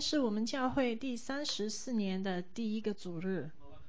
是我們教會第34年的第一個主日。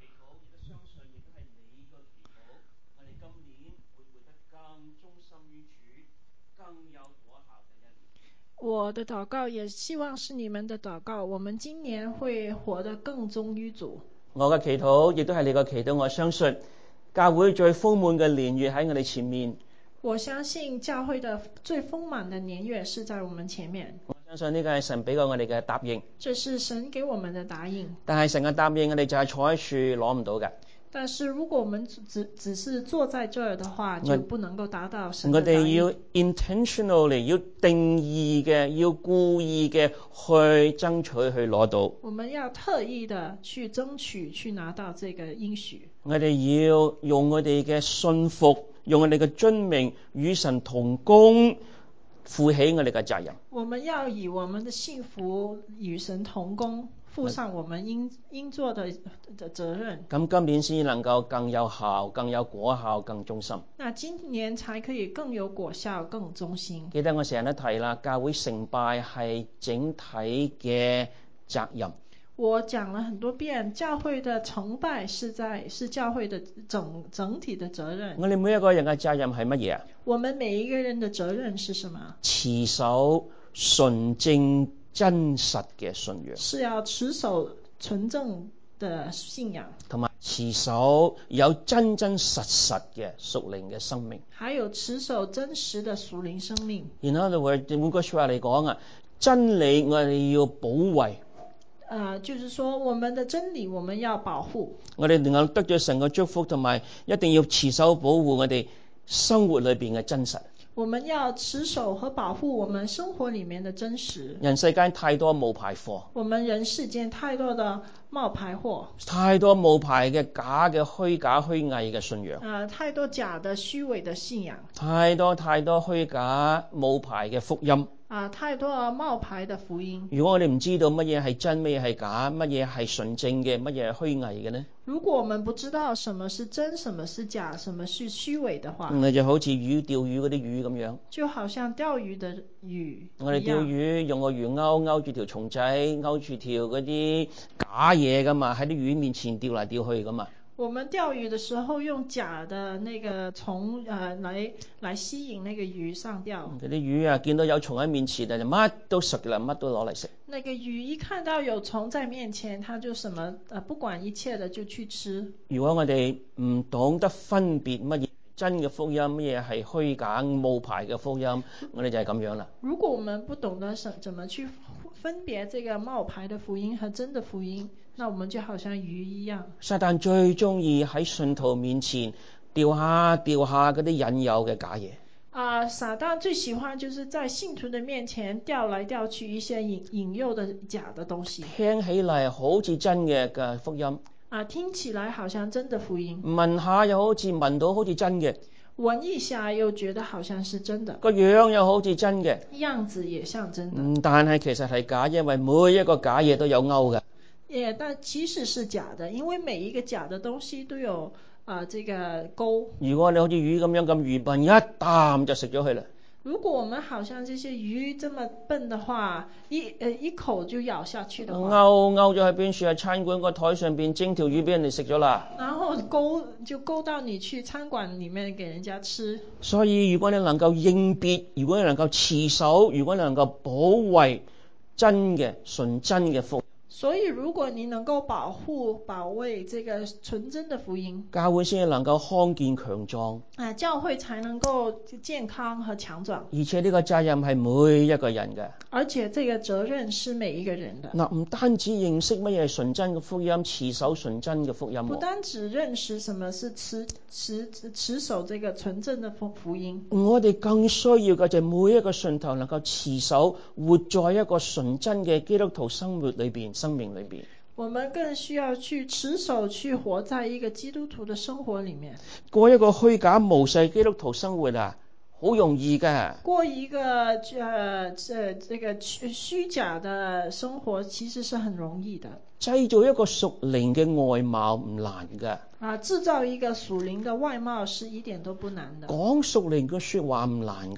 我的禱告也希望是你們的禱告，我們今年會活得更忠於主。 我嘅祈禱亦都係你嘅祈禱，我相信教會最豐滿嘅年月喺我哋前面。 我相信教會的最豐滿的年月是在我們前面。 我相信呢個係神俾過我哋嘅答應。 這是神給我們的答應。 但係神嘅答應我哋就係坐喺處攞唔到嘅。 但是如果我們只是坐在這兒的話，就不能夠達到神的答應。 我哋要 intentionally 要定義嘅，要故意嘅去爭取去攞到。 我們要特意的去爭取去拿到這個應許。 我哋要用我哋嘅信服，用我哋嘅遵命與神同工，負起我哋嘅責任。 我們要以我們的信服與神同工，負上我們應做的責任。 咁今年先能夠更有效、更有果效、更忠心。 那今年才可以更有果效、更忠心。 記得我成日都提啦，教會成敗係整體嘅責任。 我講了很多遍，教會的成敗是教會的整體的責任。 我哋每一個人嘅責任係乜嘢啊？ 我們每一個人的責任是什麼？ 持守純正真實嘅信仰。 是要持守純正的信仰， 同埋持守有真真實實嘅屬靈嘅生命。 還有持守真實的屬靈生命。 然後換句話嚟講啊，真理我哋要保衛。 就是說我們的真理我們要保護， 我哋能夠得咗神嘅祝福，同埋一定要持守保護我哋生活裏邊嘅真實。 我們要持守和保護我們生活裏面的真實。 人世間太多冒牌貨， 我們人世間太多的冒牌貨， 太多冒牌嘅假嘅虛假虛偽嘅信仰， 太多假的虛偽的信仰， 太多虛假冒牌嘅福音。 太多冒牌的福音。 如果我哋唔知道乜嘢係真，乜嘢係假，乜嘢係純正嘅，乜嘢係虛偽嘅呢？ 如果我們不知道什麼是真，什麼是假，什麼是虛偽的話， 我就好似釣魚嗰啲魚咁樣， 就好像釣魚的魚。 我哋釣魚用個魚勾住條蟲仔，勾住條嗰啲假嘢噶嘛，喺啲魚面前釣嚟釣去噶嘛。 我們釣魚的時候用假的那個蟲來吸引那個魚上釣。 嗰啲魚啊，見到有蟲喺面前就乜都食啦，乜都攞嚟食。 那個魚一看到有蟲在面前，它就什麼不管一切的就去吃。 如果我哋唔懂得分別乜嘢真嘅福音，乜嘢係虛假冒牌嘅福音，我哋就係咁樣啦。 如果我們不懂得怎麼去分別這個冒牌的福音和真的福音，那我們就好像魚一樣。撒旦最中意喺信徒面前掉下嗰啲引誘嘅假嘢。 撒旦最喜歡就是在信徒的面前掉來掉去一些引誘的假的東西。 聽起嚟好似真嘅福音。 聽起來好像真的福音。 聞下又好似聞到好似真嘅。 聞一下又覺得好像是真的。 個樣又好似真嘅。 樣子也像真的。 但係其實係假，因為每一個假嘢都有勾嘅。 但其實是假的，因為每一個假的東西都有這個鈎。如果你好似魚咁樣咁愚笨，一啖就食咗佢啦。 如果我們好像這些魚這麼笨的話，一口就咬下去的話， 勾咗喺邊處？喺餐館個台上邊蒸條魚俾人哋食咗啦。 然後勾到你去餐館裡面給人家吃。 所以如果你能夠應別，如果你能夠持守，如果你能夠保衛真嘅純真嘅福音。 所以如果你能夠保衛這個純真的福音， 教會先能夠康健強壯。 教會才能夠健康和強壯。 而且呢個責任係每一個人嘅。 而且這個責任是每一個人的。 唔單止認識乜嘢係純真嘅福音，持守純真嘅福音。 不單止認識什麼是持守這個純正的福音。 我哋更需要嘅就係每一個信徒能夠持守，活在一個純真嘅基督徒生命裏邊。 我們更需要去持守，去活在一個基督徒的生活裡面。 過一個虛假無世基督徒生活好容易㗎。 過一個這個虛假的生活其實是很容易的。 製造一個屬靈嘅外貌唔難㗎。 製造一個屬靈的外貌是一點都不難的。 講屬靈嘅說話唔難㗎。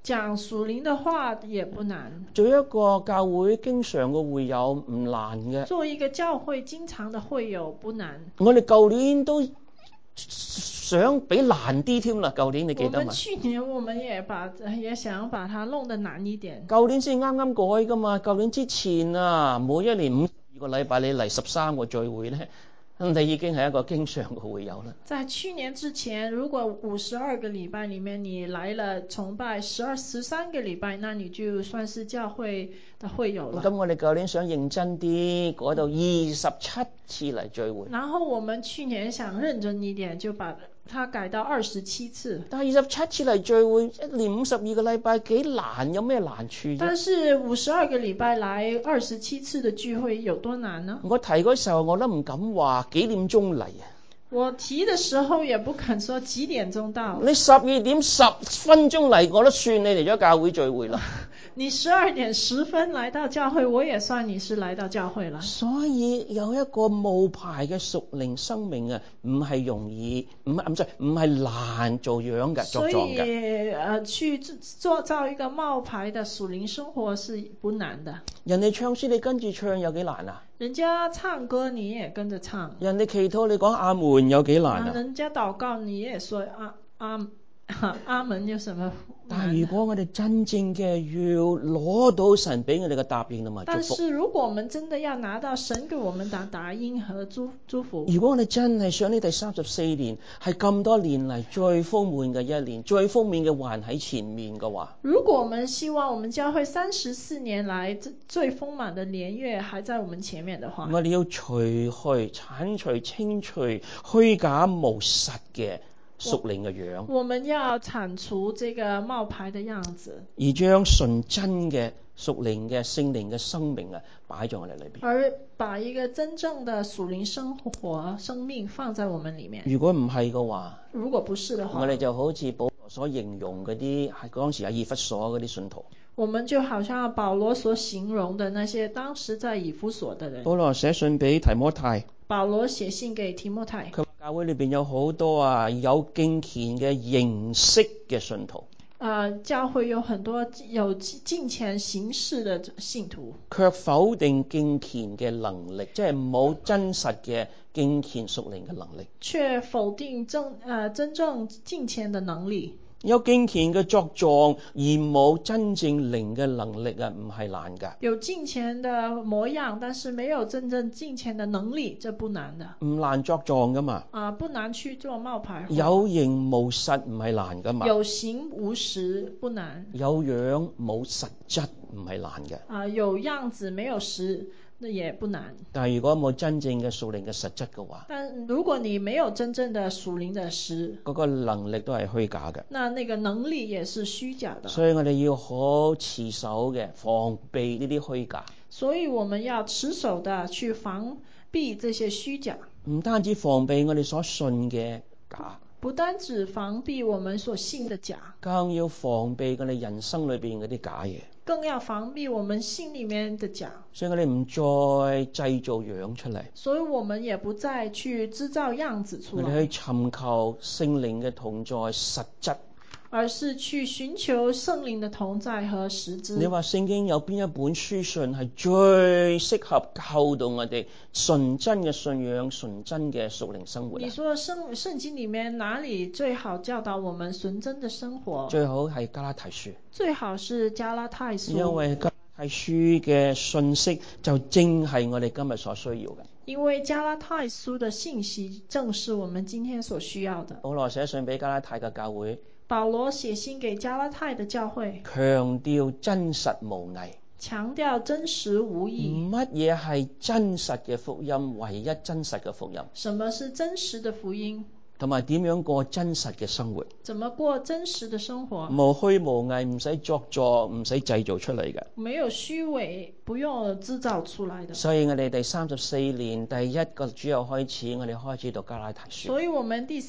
講屬靈的話也不難， 做一個教會經常嘅會友唔難嘅。 做一個教會經常的會友不難。 我哋舊年都想比難啲添啦，舊年你記得嘛？ 我們去年我們也想把它弄得難一點。 舊年先啱啱改噶嘛，舊年之前啊，每一年52個禮拜你嚟13個聚會咧，你已經係一個經常嘅會友啦。 在去年之前，如果52個禮拜裡面你來了崇拜13個禮拜，那你就算是教會的會友了。 咁我哋舊年想認真啲，改到27次嚟聚會。 然後我們去年想認真一點，就把它改到27次。 但係27次嚟聚會，一年52個禮拜幾難，有咩難處啫？ 但是52個禮拜來27次的聚會有多難呢？ 我提嗰時候我都唔敢話幾點鐘嚟啊！ 我提的時候也不肯說幾點鐘到。 你12點10分鐘嚟，我都算你嚟咗教會聚會啦。 你12點10分來到教會，我也算你是來到教會了。 所以有一個冒牌嘅屬靈生命啊，唔係容易，唔係難做樣嘅，作狀嘅。 所以去做造一個冒牌的屬靈生活是不難的。 人哋唱詩你跟住唱有幾難啊？ 人家唱歌你也跟着唱。 人哋祈禱你講阿門有幾難啊？ 人家禱告你也說阿門有什麼？ 但係如果我哋真正嘅要攞到神俾我哋嘅答應同埋祝福， 但是如果我們真的要拿到神給我們的答應和祝福， 如果我哋真係想呢第34年係咁多年嚟最豐滿嘅一年，最豐滿嘅還喺前面嘅話， 如果我們希望我們教會34年來最豐滿的年月還在我們前面的話， 我哋要除去、剷除、清除虛假無實嘅屬靈嘅樣， 我們要鏟除這個冒牌的樣子， 而將純真嘅屬靈嘅聖靈嘅生命啊擺在我哋裏邊， 而把一個真正的屬靈生命放在我們裏面。 如果唔係嘅話， 如果不是的話， 我哋就好似保羅所形容嗰啲係當時喺以弗所嗰啲信徒， 我們就好像保羅所形容的那些當時在以弗所的人。 保羅寫信俾提摩太， 保羅寫信給提摩太， 佢話教會裏邊有好多有敬虔嘅形式嘅信徒， 教會有很多有敬虔形式的信徒， 卻否定敬虔嘅能力，即係冇真實嘅敬虔屬靈嘅能力， 卻否定真正敬虔的能力。 有敬虔嘅作狀而冇真正靈嘅能力啊，唔係難㗎。 有敬虔的模樣，但是沒有真正敬虔的能力，這不難的。 唔難作狀㗎嘛。 不難去做冒牌。 有形無實唔係難㗎嘛。 有形無實不難。 有樣冇實質唔係難嘅。 有樣子沒有實，那也不難。 但係如果冇真正嘅屬靈嘅實質嘅話， 但如果你沒有真正的屬靈的實， 嗰個能力都係虛假嘅。 那個能力也是虛假的。 所以我哋要好持守嘅防備呢啲虛假。 所以我們要持守的去防備這些虛假。 唔單止防備我哋所信嘅假， 不單止防備我們所信的假， 更要防備我哋人生裏邊嗰啲假嘢。 更要防備我們心裡面的假。 所以我哋唔再製造樣出嚟。 所以我們也不再去製造樣子出來。 我哋去尋求聖靈嘅同在實質， 而是去尋求聖靈的同在和實質。 你話聖經有邊一本書信係最適合教導我哋純真嘅信仰、純真嘅屬靈生活？ 你說聖經裡面哪裡最好教導我們純真的生活？ 最好係加拉太書。 最好是加拉太書。 因為加拉太書嘅信息就正係我哋今日所需要嘅。 因為加拉太書的信息正是我們今天所需要的。 保羅寫信俾加拉太嘅教會， 保羅寫信給加拉太的教會， 強調真實無偽， 強調真實無偽。 乜嘢係真實嘅福音？唯一真實嘅福音。 什麼是真實的福音？ 同埋點樣過真實嘅生活？ 怎麼過真實的生活？ 無虛無偽，唔使作作，唔使製造出嚟嘅。 沒有虛偽，不用製造出來的。 所以我哋第34年第一個主日開始，我哋開始讀加拉太書。 所以我們第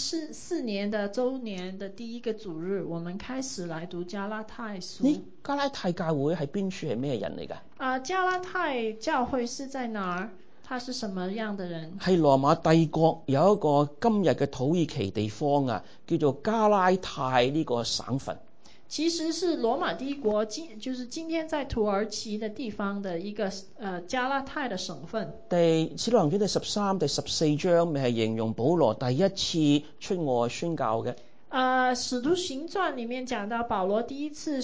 34年的週年的第一個主日，我們開始來讀加拉太書。 加拉太教會係邊處係咩人嚟㗎？ 加拉太教會是在哪兒？他是什麼樣的人？ 係羅馬帝國有一個今日嘅土耳其地方啊，叫做加拉太呢個省份。 其實是羅馬帝國就是今天在土耳其的地方的一個加拉太的省份。 使徒行傳第13、第14章咪係形容保羅第一次出外宣教嘅。 使徒行傳裡面講到保羅第一次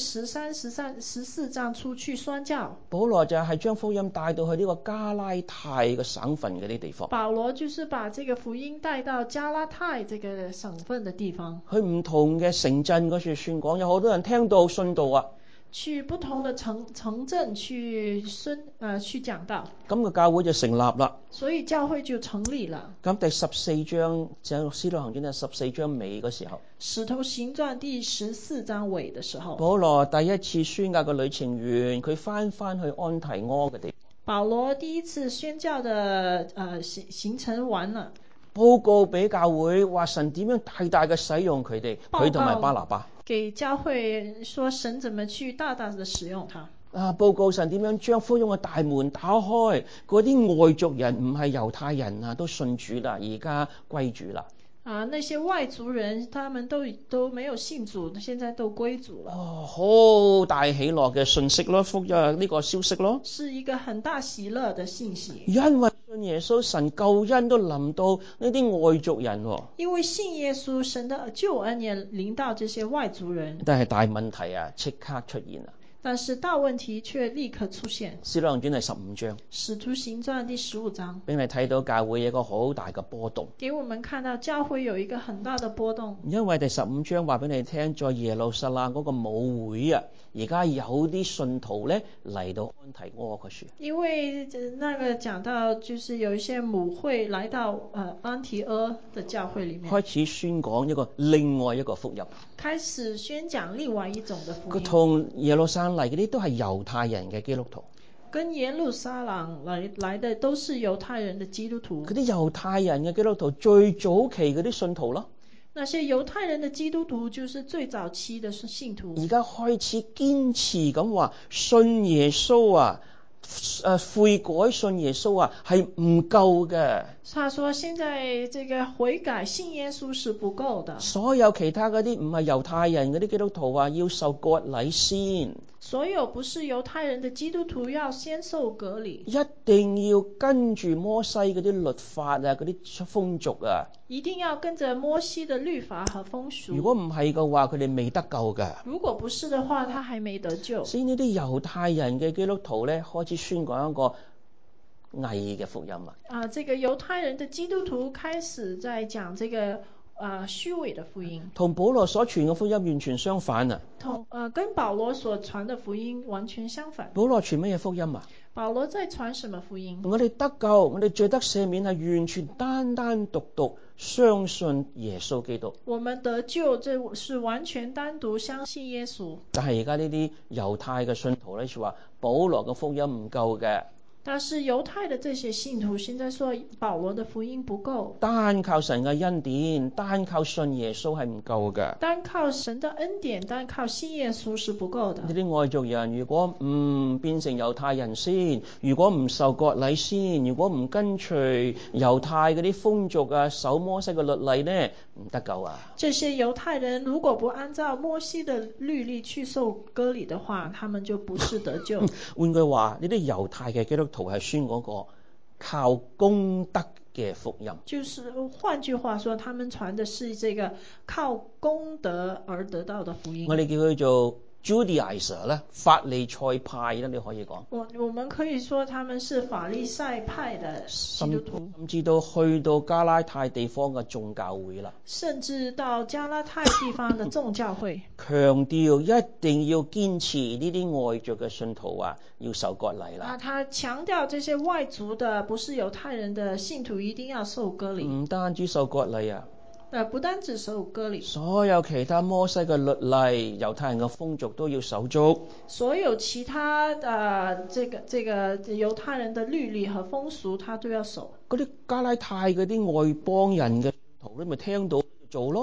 13、14章出去宣教。 保羅就係將福音帶到去呢個加拉太嘅省份嘅啲地方。 保羅就是把這個福音帶到加拉太這個省份的地方。 去唔同嘅城鎮嗰處宣講，有好多人聽到信道啊。 去不同的城鎮去講道。 咁個教會就成立啦。 所以教會就成立了。 咁第14章就使徒行傳第14章尾嗰時候。 使徒行傳第14章尾的時候。 保羅第一次宣教嘅旅程完，佢翻去安提阿嘅地方。 保羅第一次宣教的行程完了。 報告俾教會話神點樣大大嘅使用佢哋，佢同埋巴拿巴。 給教會說神怎麼去大大的使用他。 報告神點樣將福音嘅大門打開，嗰啲外族人唔係猶太人啊，都信主啦，而家歸主啦。 那些外族人，他們都沒有信主，現在都歸主了。 好大喜樂嘅信息咯，福音呢個消息咯， 是一個很大喜樂的信息。 因為信耶穌，神救恩都臨到呢啲外族人。 因為信耶穌，神的救恩也臨到這些外族人。 但係大問題啊，即刻出現啦。 但是大問題卻立刻出現。 使徒行傳第15章。 使徒行傳第15章。 俾你睇到教會有一個好大嘅波動。 給我們看到教會有一個很大的波動。因為第15章話俾你聽，在耶路撒冷嗰個舞會啊，而家有啲信徒咧嚟到安提阿嗰處。 因為那個講到，就是有一些母會來到安提阿的教會裡面， 開始宣講另外一個福音。 開始宣講另外一種的福音。 同耶路撒冷嚟嗰啲都係猶太人嘅基督徒。 跟耶路撒冷來的都是猶太人的基督徒。 嗰啲猶太人嘅基督徒最早期嗰啲信徒咯。 那些猶太人的基督徒就是最早期的信徒。 而家開始堅持咁話信耶穌啊，悔改信耶穌啊係唔夠嘅。 他說現在這個悔改信耶穌是不夠的。 所有其他嗰啲唔係猶太人嗰啲基督徒啊，要受割禮先。 所有不是猶太人的基督徒要先受割禮。 一定要跟住摩西嗰啲律法啊，嗰啲風俗啊。 一定要跟着摩西的律法和風俗。 如果唔係嘅話，佢哋未得救㗎。 如果不是的話，他還沒得救。 所以呢啲猶太人嘅基督徒咧，開始宣講一個偽嘅福音啊。 這個猶太人的基督徒開始在講這個虛偽的福音， 同保羅所傳嘅福音完全相反啊。 跟保羅所傳的福音完全相反。 保羅傳乜嘢福音啊？ 保羅在傳什麼福音？ 我哋得救，我哋罪得赦免係完全單獨相信耶穌基督。 我們得救，這是完全單獨相信耶穌。 但係而家呢啲猶太嘅信徒咧，就話保羅嘅福音唔夠嘅。 但是猶太的這些信徒現在說保羅的福音不夠， 單靠神嘅恩典，單靠信耶穌係唔夠嘅。 單靠神的恩典，單靠信耶穌是不夠的。 呢啲外族人如果唔變成猶太人先，如果唔受割禮先，如果唔跟隨猶太嗰啲風俗啊，守摩西嘅律例呢，唔得救啊。 這些猶太人如果不按照摩西的律例去受割禮的話，他們就不是得救。 換句話，呢啲猶太嘅基督徒係宣嗰個靠功德嘅福音。就是換句話說，他們傳的是這個靠功德而得到的福音。 我哋叫佢做 Judaizer 咧，法利賽派咧，你可以講。 我們可以說他們是法利賽派的基督徒。 甚至到去到加拉太地方嘅眾教會啦。 甚至到加拉太地方的眾教會。 強調一定要堅持呢啲外族嘅信徒啊，要受割禮啦。 他強調這些外族的不是猶太人的信徒一定要受割禮。唔單止受割禮啊。不單止受割禮， 所有其他摩西嘅律例、猶太人嘅風俗都要守足。 所有其他這個猶太人的律例和風俗，他都要守。 嗰啲加拉太嗰啲外邦人嘅信徒，你咪聽到做咯。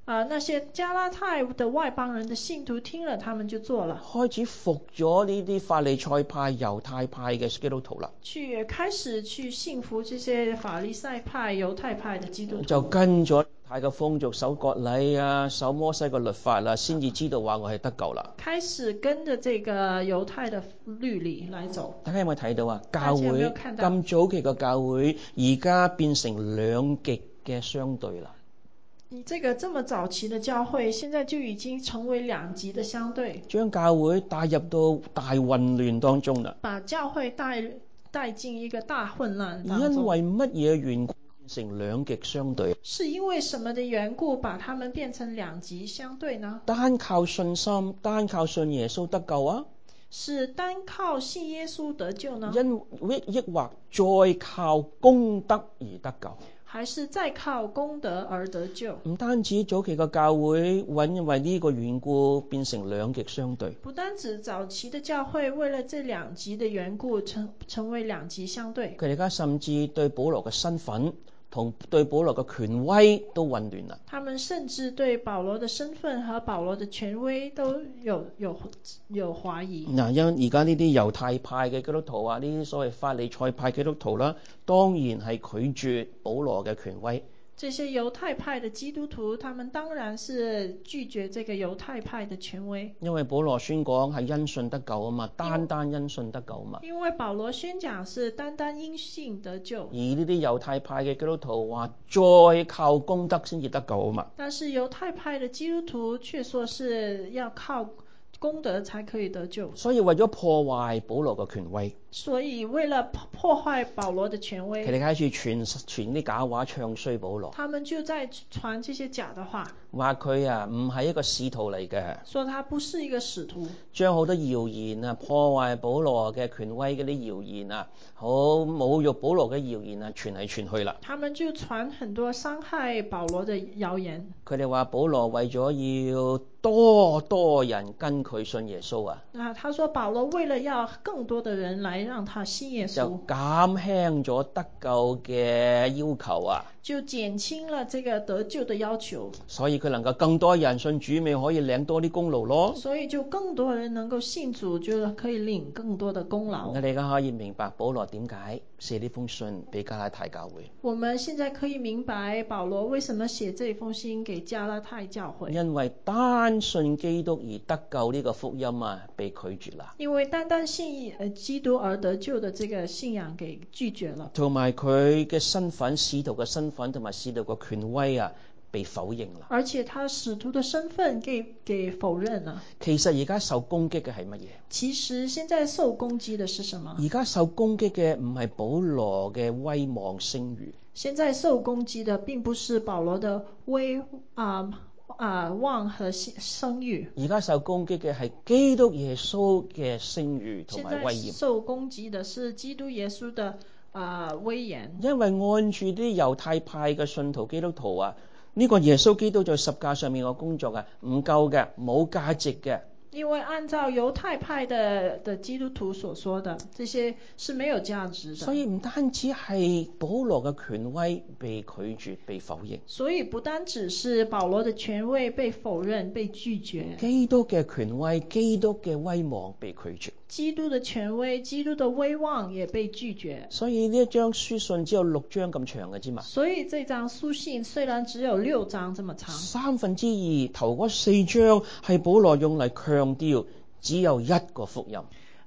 那些加拉太的外邦人的信徒聽了，他們就做了， 開始服咗呢啲法利賽派、猶太派嘅基督徒啦， 開始去信服這些法利賽派、猶太派的基督徒， 就跟咗太嘅風俗，守割禮啊，守摩西嘅律法啦，先至知道話我係得救啦。 開始跟着這個猶太的律例來走。 大家有冇睇到啊？教會咁早期嘅教會，而家變成兩極嘅相對啦。 這麼早期的教會，現在就已經成為兩極的相對， 將教會帶入到大混亂當中啦。 把教會帶進一個大混亂當中。 因為乜嘢緣故變成兩極相對？ 是因為什麼的緣故把他們變成兩極相對呢？ 單靠信心，單靠信耶穌得救啊？ 是單靠信耶穌得救呢？ 抑或再靠功德而得救？ 還是再靠功德而得救？ 唔單止早期嘅教會因為呢個緣故變成兩極相對， 不單止早期的教會為了這兩極的緣故成為兩極相對， 佢哋而家甚至對保羅嘅身份同對保羅嘅權威都混亂啦。 他們甚至對保羅的身份和保羅的權威都有懷疑。 嗱，因而家呢啲猶太派嘅基督徒啊，呢啲所謂法利賽派基督徒啦，當然係拒絕保羅嘅權威。 這些猶太派的基督徒，他們當然是拒絕這個猶太派的權威。 因為保羅宣講係因信得救啊嘛，單因信得救啊嘛。 因為保羅宣講是單因信得救。 而呢啲猶太派嘅基督徒話再靠功德先至得救啊嘛。但是猶太派的基督徒卻說是要靠功德才可以得救。 所以為咗破壞保羅嘅權威， 所以為了破壞保羅的權威， 佢哋開始傳啲假話，唱衰保羅。 他們就在傳這些假的話， 話佢啊唔係一個使徒嚟嘅， 說他不是一個使徒， 將好多謠言啊，破壞保羅嘅權威嗰啲謠言啊，好侮辱保羅嘅謠言啊，傳嚟傳去啦。 他們就傳很多傷害保羅的謠言。 佢哋話保羅為咗要多人跟佢信耶穌啊， 他說保羅為了要更多的人來讓他信耶穌， 就減輕咗得救嘅要求啊， 就減輕了這個得救的要求， 所以佢能夠更多人信主，咪可以領多啲功勞咯。 所以就更多人能夠信主，就可以領更多的功勞。 我哋而家可以明白保羅點解寫呢封信俾加拉太教會。 我們現在可以明白保羅為什麼寫這封信給加拉太教會。 因為單信基督而得救呢個福音啊，被拒絕啦。 因為單信基督而得救的這個信仰給拒絕了。同埋佢嘅身份，使徒嘅身份同埋使徒嘅權威啊，被否認啦。 而且他使徒的身份給否認了。 其實而家受攻擊嘅係乜嘢？ 其實現在受攻擊的是什麼？ 而家受攻擊嘅唔係保羅嘅威望聲譽。 現在受攻擊的並不是保羅的望和聲譽。 而家受攻擊嘅係基督耶穌嘅聲譽同埋威嚴。 現在受攻擊的是基督耶穌的威嚴。 因為按住啲猶太派嘅信徒基督徒啊，呢個耶穌基督在十架上面嘅工作啊，唔夠嘅，冇價值嘅。 因為按照猶太派的基督徒所說的，這些是沒有價值的。 所以唔單止係保羅嘅權威被拒絕、被否認。 所以不單只是保羅的權威被否認、被拒絕。 基督嘅權威、基督嘅威望被拒絕。 基督的權威、基督的威望也被拒絕。 所以呢一張書信只有6章咁長嘅啫嘛。 所以這張書信雖然只有6章這麼長 2/3頭嗰4章係保羅用嚟強調只有一個福音。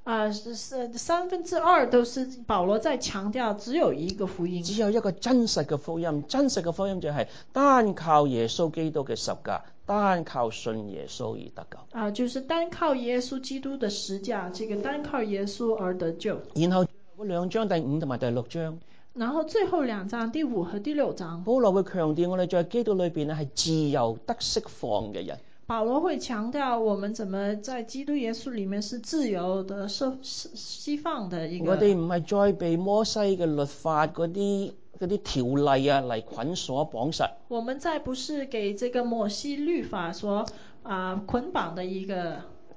2/3都是保羅在強調只有一個福音， 只有一個真實嘅福音。真實嘅福音就係單靠耶穌基督嘅十架，單靠信耶穌而得救。 就是單靠耶穌基督的十架，這個單靠耶穌而得救。 然後嗰2章第5同埋第6章， 然後最後2章第5和第6章， 保羅會強調我哋在基督裏邊係自由得釋放嘅人。 保羅會強調我們怎麼在基督耶穌裡面是自由的釋放的一個。 我哋唔係再被摩西嘅律法嗰啲條例啊嚟捆鎖綁實。 我們再不是給這個摩西律法所捆綁的一個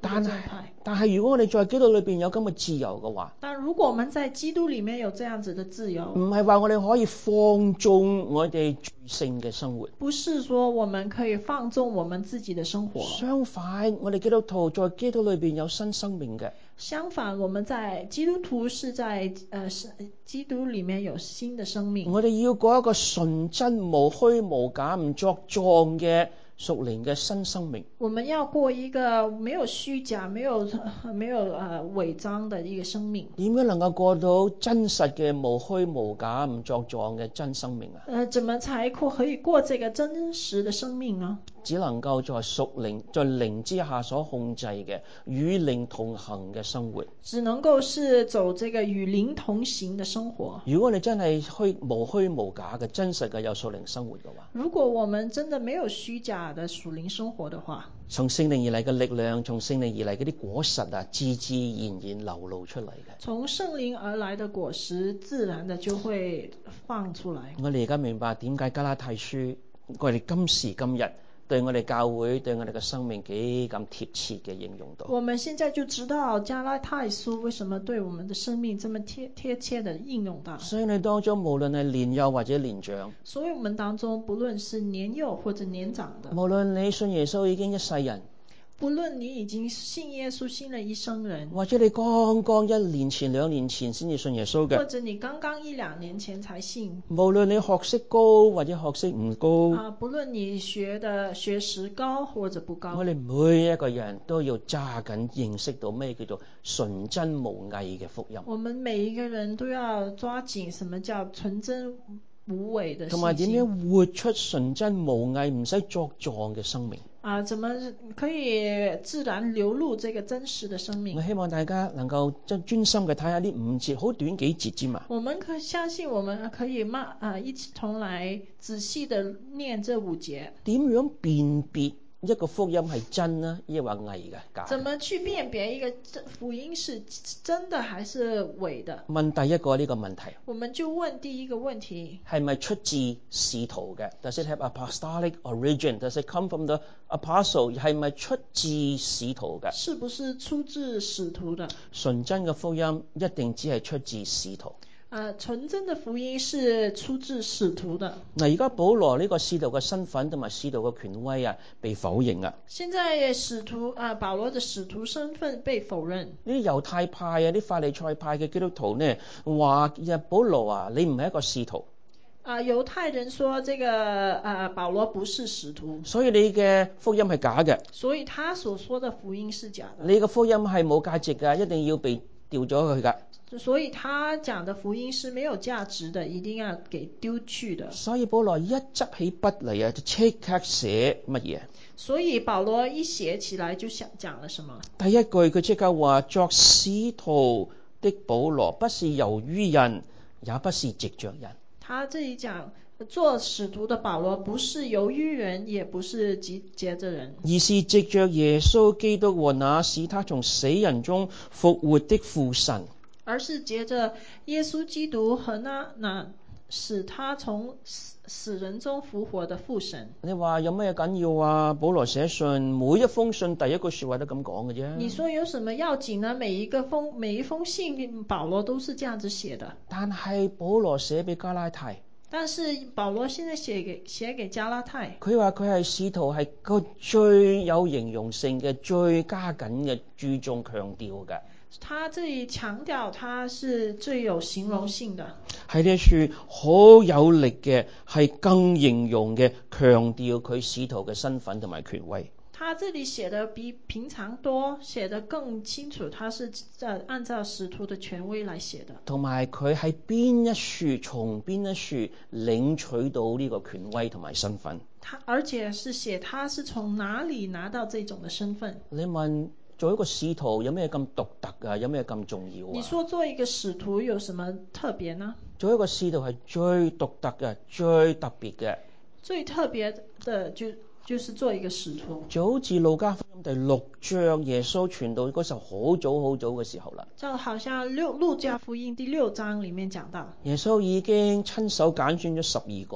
或者正派。 但係如果我哋在基督裏邊有咁嘅自由嘅話， 但如果我們在基督裡面有這樣子的自由， 唔係話我哋可以放縱我哋罪性嘅生活， 不是說我們可以放縱我們自己的生活。 相反，我哋基督徒在基督裏邊有新生命嘅。 相反，我們在基督徒是在基督裡面有新的生命。 我哋要過一個純真無虛無假唔作狀嘅屬靈嘅新生命。 我們要過一個沒有虛假、沒有偽裝的一個生命。 點樣能夠過到真實嘅無虛無假唔作狀嘅真生命啊？ 怎麼才可以過這個真實的生命呢？ 只能夠在屬靈、在靈之下所控制嘅與靈同行嘅生活。 只能夠是走這個與靈同行的生活。 如果你真係無虛無假嘅真實嘅有屬靈生活嘅話， 如果我們真的沒有虛假的屬靈生活的話， 從聖靈而嚟嘅力量，從聖靈而嚟嗰啲果實啊，自自然然流露出嚟嘅。 從聖靈而來的果實，自然的就會放出來。 我哋而家明白點解加拉太書我哋今時今日對我哋教會、對我哋嘅生命幾咁貼切嘅應用到。 我們現在就知道加拉太書為什麼對我們的生命這麼貼切的應用到。 所以你當中無論係年幼或者年長， 所以我們當中不論是年幼或者年長的， 無論你信耶穌已經一世人， 不論你已經信耶穌信了一生人， 或者你剛剛1年前、2年前先至信耶穌嘅， 或者你剛剛1-2年前才信， 無論你學識高或者學識唔高， 不論你學識高或者不高， 我哋每一個人都要揸緊認識到咩叫做純真無偽嘅福音。 我們每一個人都要抓緊什麼叫純真無偽的信心， 同埋點樣活出純真無偽唔使作狀嘅生命。 怎麼可以自然流露這個真實的生命？ 我希望大家能夠專心嘅睇下呢5節，好短幾節之嘛。 我們相信我們可以一起同來仔細的念這5節。點樣辨別一個福音係真呢，抑或偽嘅假？ 怎麼去辨別一個福音是真的還是偽的？ 問第一個呢個問題， 我們就問第一個問題： 係咪出自使徒嘅 ？Does it have apostolic origin? Does it come from the apostle? 係咪出自使徒嘅？ 是不是出自使徒的？ 純真嘅福音一定只係出自使徒。 純真的福音是出自使徒的。 嗱，而家保羅呢個使徒嘅身份同埋使徒嘅權威被否認啊。 現在保羅的使徒身份被否認。 呢啲猶太派啲法利賽派嘅基督徒呢，話保羅你唔係一個使徒。 猶太人說這個保羅不是使徒， 所以你嘅福音係假嘅。 所以他所說的福音是假的。 你嘅福音係冇價值㗎，一定要被掉咗佢㗎。 所以他講的福音是沒有價值的，一定要給丟去的。 所以保羅一執起筆嚟就即刻寫乜嘢？ 所以保羅一寫起來就想講了什麼？ 第一句佢即刻話：作使徒的保羅不是由於人，也不是藉着人。 他這裡講做使徒的保羅不是由於人，也不是藉着人， 而是藉着耶穌基督和那使他從死人中復活的父神。 而是藉着耶穌基督和那使他從死人中復活的父神。 你話有咩緊要啊？保羅寫信每一封信第一句說話都咁講嘅啫。 你說有什麼要緊呢？每一封信保羅都是這樣子寫的。 但係保羅寫俾加拉太， 但是保羅現在寫給加拉太， 佢話佢係使徒係個最有形容性嘅、最加緊嘅、注重強調嘅。 他這裡強調他是最有形容性的， 喺呢一處好有力嘅，係更形容嘅，強調佢使徒嘅身份同埋權威。 他這裡寫得比平常多，寫得更清楚，他是按照使徒的權威來寫的。 同埋佢喺邊一處，從邊一處領取到呢個權威同埋身份。 而且是寫他是從哪裡拿到這種的身份。 你問做一個使徒有咩咁獨特啊？有咩咁重要啊？ 你說做一個使徒有什麼特別呢？ 做一個使徒係最獨特嘅、最特別嘅。 最特別的就是做一個使徒。 就好似路加福音第6章耶穌傳道嗰時候好早嘅時候啦。 就好像路加福音第6章裡面講到， 耶穌已經親手揀選咗12個。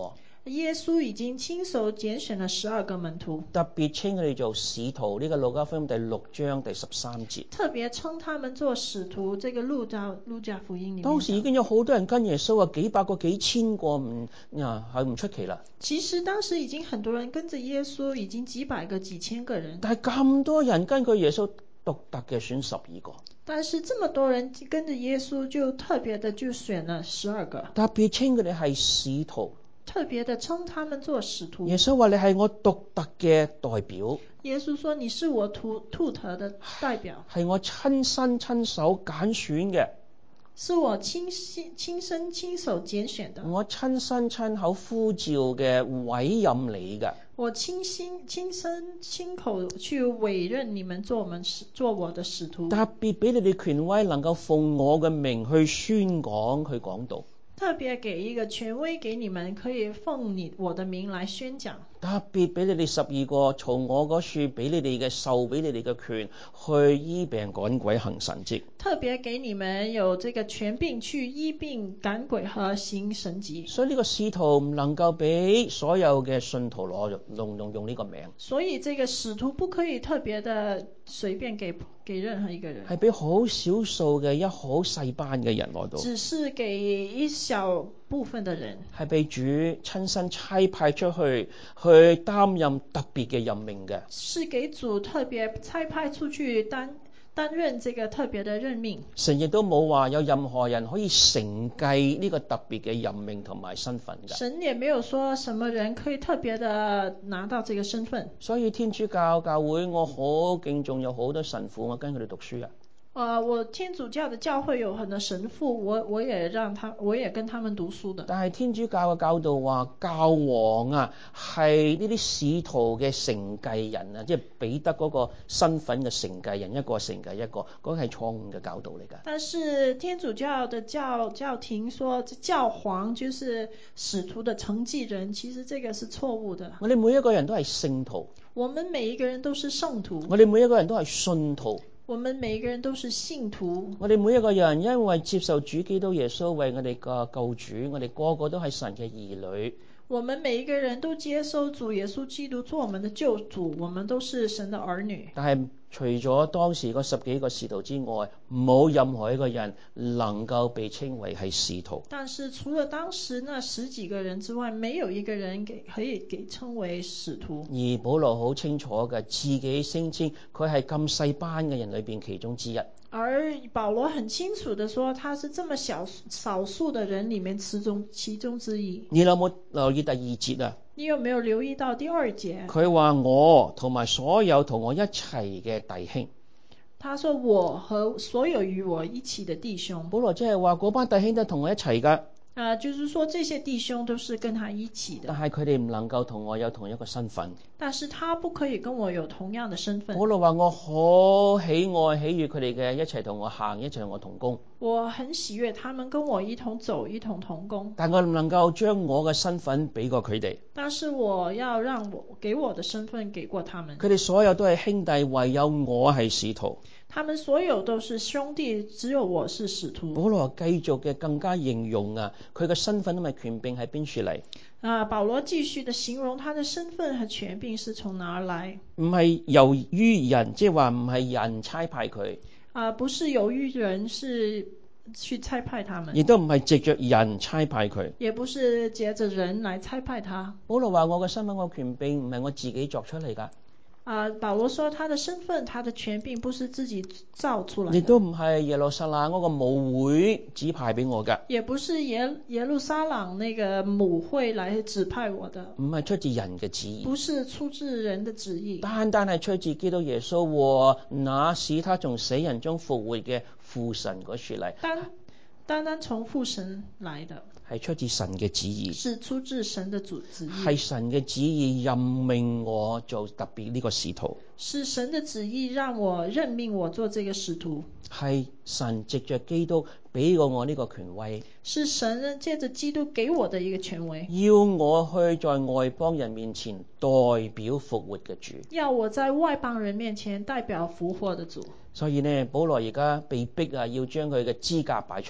耶穌已經親手揀選了12個門徒， 特別稱佢哋做使徒。呢個路加福音第6章第13節。 特別稱他們做使徒。這個路加福音裡面當時已經有好多人跟耶穌啊，幾百個幾千個係唔出奇啦。 其實當時已經很多人跟着耶穌，已經幾百個幾千個人。 但係咁多人根據耶穌獨特嘅選12個。 但是這麼多人跟着耶穌，就特別的就選了12個， 特別稱佢哋係使徒。 特別的稱他們做使徒。 耶穌話你係我獨特嘅代表。 耶穌說你是我獨特的代表， 係我親身親手揀選嘅， 是我親身親手揀選的， 我親身親口呼召嘅委任你嘅， 我親身親口去委任你們做我的使徒， 特別俾你哋權威，能夠奉我嘅名去宣講去講道。 特別給一個權威給你們，可以奉我的名來宣講。 特別俾你哋12個從我嗰處俾你哋嘅受俾你哋嘅權去醫病趕鬼行神蹟。 特別給你們有這個權柄去醫病趕鬼和行神蹟。 所以呢個使徒唔能夠俾所有嘅信徒用呢個名。 所以這個使徒不可以特別的隨便給任何一個人。係俾好少數嘅好細班嘅人攞到。 只是給一小部分的人。係被主親身差派出去擔任特別嘅任命嘅。 是給主特別差派出去擔任這個特別的任命。 神亦都冇話有任何人可以承繼呢個特別嘅任命同埋身份嘅。 神也沒有說什麼人可以特別的拿到這個身份。 所以天主教會我好敬重，有好多神父，我跟佢哋讀書啊。 我天主教的教會有很多神父，我也跟他們讀書的。 但係天主教嘅教導話，教皇啊係呢啲使徒嘅承繼人啊，即係彼得嗰個身份嘅承繼人，一個承繼一個，嗰個係錯誤嘅教導嚟㗎。 但是天主教的教廷說教皇就是使徒的承繼人，其實這個是錯誤的。 我哋每一個人都係聖徒。 我們每一個人都是聖徒。 我哋每一個人都係信徒。 我們每一個人都是信徒。 我哋每一個人因為接受主基督耶穌為我哋嘅救主，我哋個個都係神嘅兒女。 我們每一個人都接受主耶穌基督做我們的救主，我們都是神的兒女。 但係除咗當時嗰10幾個使徒之外，冇任何一個人能夠被稱為係使徒。 但是除了當時那10幾個人之外，沒有一個人可以稱為使徒。 而保羅好清楚嘅，自己聲稱佢係咁細班嘅人裏邊其中之一。 而保羅很清楚的說，他是這麼少數的人裏面其中之一。 你有冇留意第2節啊？ 你有沒有留意到第2節？ 佢話我同埋所有同我一齊嘅弟兄。 他說我和所有與我一起的弟兄。 保羅即係話嗰班弟兄都同我一齊㗎。 就是說這些弟兄都是跟他一起的。 但係佢哋唔能夠同我有同一個身份。 但是他不可以跟我有同樣的身份。 保羅話我好喜愛喜悅佢哋嘅，一齊同我行，一齊同我同工。 我很喜悅他們跟我一同走，一同同工。 但我唔能夠將我嘅身份俾過佢哋。 但是我要給我的身份給過他們。 佢哋所有都係兄弟，唯有我係使徒。 他們所有都是兄弟，只有我是使徒。 保羅繼續嘅更加形容啊，佢嘅身份同埋權柄喺邊處嚟？ 保羅繼續的形容他的身份和權柄是從哪兒來？ 唔係由於人，即係話唔係人差派佢。 不是由於人，是去差派他們。 亦都唔係藉着人差派佢。 也不是藉着人來差派他。 保羅話我嘅身份，我權柄唔係我自己作出嚟㗎。 保羅說他的身份，他的權柄不是自己造出來的。 亦都唔係耶路撒冷嗰個母會指派俾我㗎。 也不是耶路撒冷那個母會來指派我的。 唔係出自人嘅旨意。 不是出自人的旨意。 單係出自基督耶穌和那使他從死人中復活嘅父神嗰處嚟。 單從父神來的。 係出自神嘅旨意。 是出自神的旨意。 係神嘅旨意任命我做特別呢個使徒。 是神的旨意讓我任命我做這個使徒。 係神藉着基督俾過我呢個權威。 是神借着基督給我的一個權威。 要我去在外邦人面前代表復活嘅主。 要我在外邦人面前代表復活的主。 所以呢，保羅而家被逼要將佢嘅資格擺出嚟。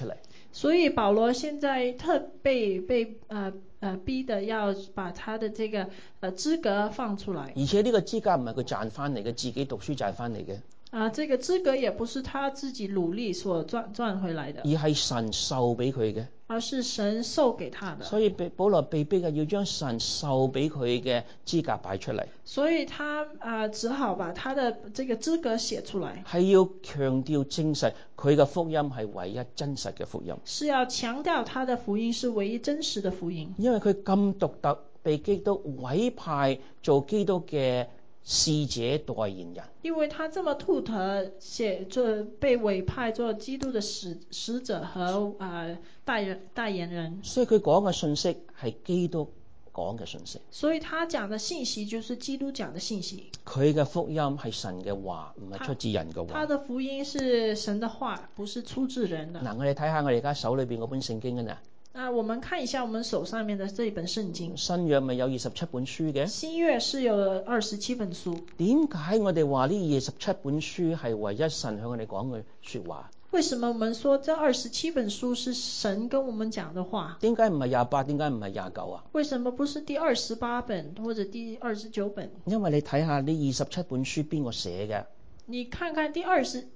所以保羅現在被逼的要把他的這個資格放出來。 而且呢個資格唔係佢賺翻嚟嘅，自己讀書賺翻嚟嘅。 這個資格也不是他自己努力所賺回來的， 而係神授俾佢嘅。 而是神授給他的。 所以保羅被逼嘅要將神授俾佢嘅資格擺出嚟。 所以他只好把他的這個資格寫出來。 係要強調證實佢嘅福音係唯一真實嘅福音。 是要強調他的福音是唯一真實的福音。 因為佢咁獨特，被基督委派做基督嘅使者代言人。 因為他這麼獨特，被委派做基督的使者和代言人。 所以佢講嘅信息係基督講嘅信息。 所以他講的信息就是基督講的信息。 佢嘅福音係神嘅話，唔係出自人嘅話。 他的福音是神的話，不是出自人的。 嗱，我哋睇下我哋而家手裏邊嗰本聖經啊。 我們看一下我們手上面的這一本聖經。 新約咪有27本書嘅？ 新約是有27本書。 點解我哋話呢27本書係唯一神向我哋講嘅說話？ 為什麼我們說這27本書是神跟我們講的話？ 點解唔係28？點解唔係29啊？ 為什麼不是第28本或者第29本？ 因為你睇下呢27本書邊個寫嘅？ 你看看這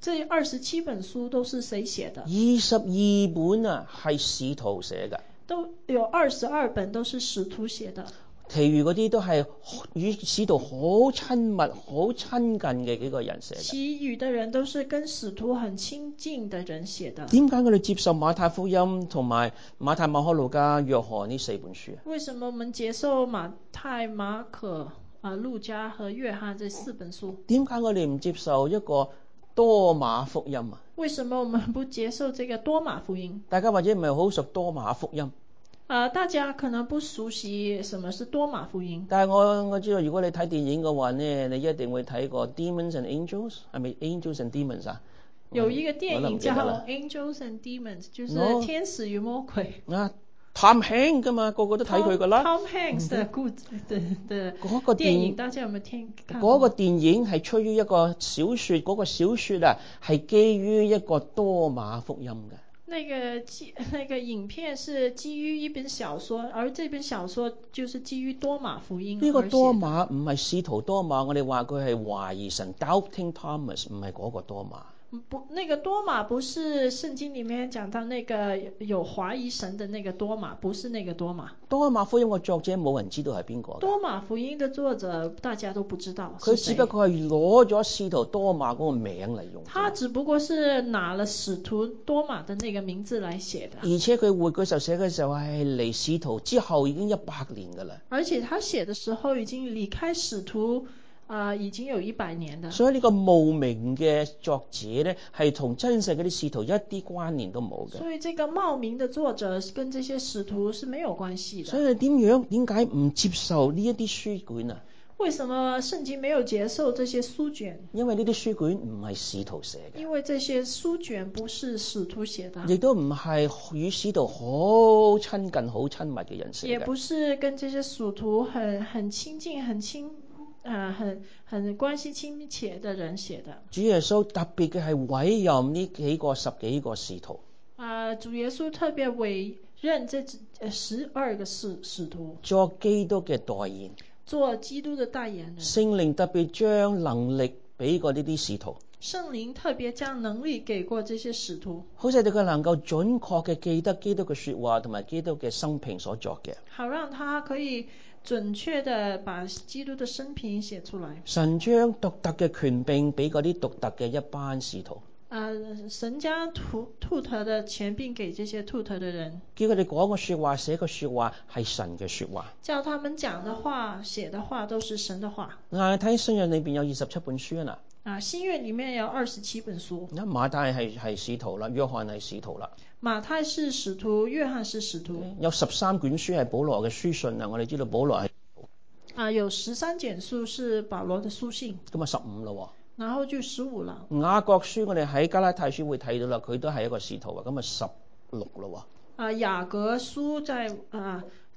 27本書都是誰寫的 ？22本啊，係使徒寫嘅。 都有22本都是使徒寫的。 其餘嗰啲都係與使徒好親密、好親近嘅幾個人寫嘅。 其餘的人都是跟使徒很親近的人寫的。 點解我哋接受馬太福音同埋馬太、馬可、路加、約翰呢4本書？ 為什麼我們接受馬太、馬可、路加和約翰這4本書？ 點解我哋唔接受一個多馬福音啊？ 為什麼我們不接受這個多馬福音？ 大家或者唔係好熟多馬福音。 大家可能不熟悉什麼是多馬福音。 但係我知道，如果你睇電影嘅話呢，你一定會睇過 Demons and Angels， 係咪 Angels and Demons 啊？ 有一個電影叫 Angels and Demons， 就是天使與魔鬼。 Tom Hanks 㗎嘛，個個都睇佢㗎啦。 Tom Hanks 的嗰個電影，大家有冇聽過？ 嗰個電影係出於一個小説，嗰個小説啊係基於一個多馬福音嘅。 那個影片是基於一本小說，而這本小說就是基於多馬福音。 呢個多馬唔係使徒多馬，我哋話佢係懷疑神 Doubting Thomas， 唔係嗰個多馬。 不，那個多馬不是聖經裡面講到那個有懷疑神的那個多馬，不是那個多馬。 多馬福音嘅作者冇人知道係邊個。 多馬福音的作者大家都不知道。 佢只不過係攞咗使徒多馬嗰個名嚟用。 他只不過是拿了使徒多馬的那個名字來寫的。 而且佢活嗰時候寫嘅時候係離使徒之後已經100年㗎啦。 而且他寫的時候已經離開使徒。已經有100年的。 所以呢個冒名嘅作者呢，係同真實嗰啲使徒一啲關聯都冇嘅。 所以這個冒名的作者跟這些使徒是沒有關係的。 所以點解唔接受呢一啲書卷啊？ 為什麼聖經沒有接受這些書卷？ 因為呢啲書卷唔係使徒寫嘅。 因為這些書卷不是使徒寫的。 亦都唔係與使徒好親近、好親密嘅人寫嘅。 也不是跟這些使徒很親近、很關係親切的人寫的。 主耶穌特別嘅係委任呢10幾個使徒。 主耶穌特別委任這12個使徒作基督嘅代言， 做基督的代言人。 聖靈特別將能力俾過呢啲使徒。 聖靈特別將能力給過這些使徒， 好使到佢能夠準確嘅記得基督嘅說話同埋基督嘅生平所作嘅。 好讓他可以準確地把基督的生平寫出來。 神將獨特嘅權柄俾嗰啲獨特嘅一班使徒。 神將獨特的權柄給這些獨特的人， 叫佢哋講個說話、寫個說話係神嘅說話， 叫他們講的話、寫的話都是神的話。 睇新約裏邊有27本書啊， 新約裏面有27本書。 馬太係使徒啦，約翰係使徒啦。 馬太是使徒，約翰是使徒。 有13卷書係保羅嘅書信啊，我哋知道保羅係有13卷書是保羅的書信。 咁啊15啦。 然後就15了。 雅各書我哋喺加拉太書會睇到啦，佢都係一個使徒啊，咁啊16啦。 雅各書在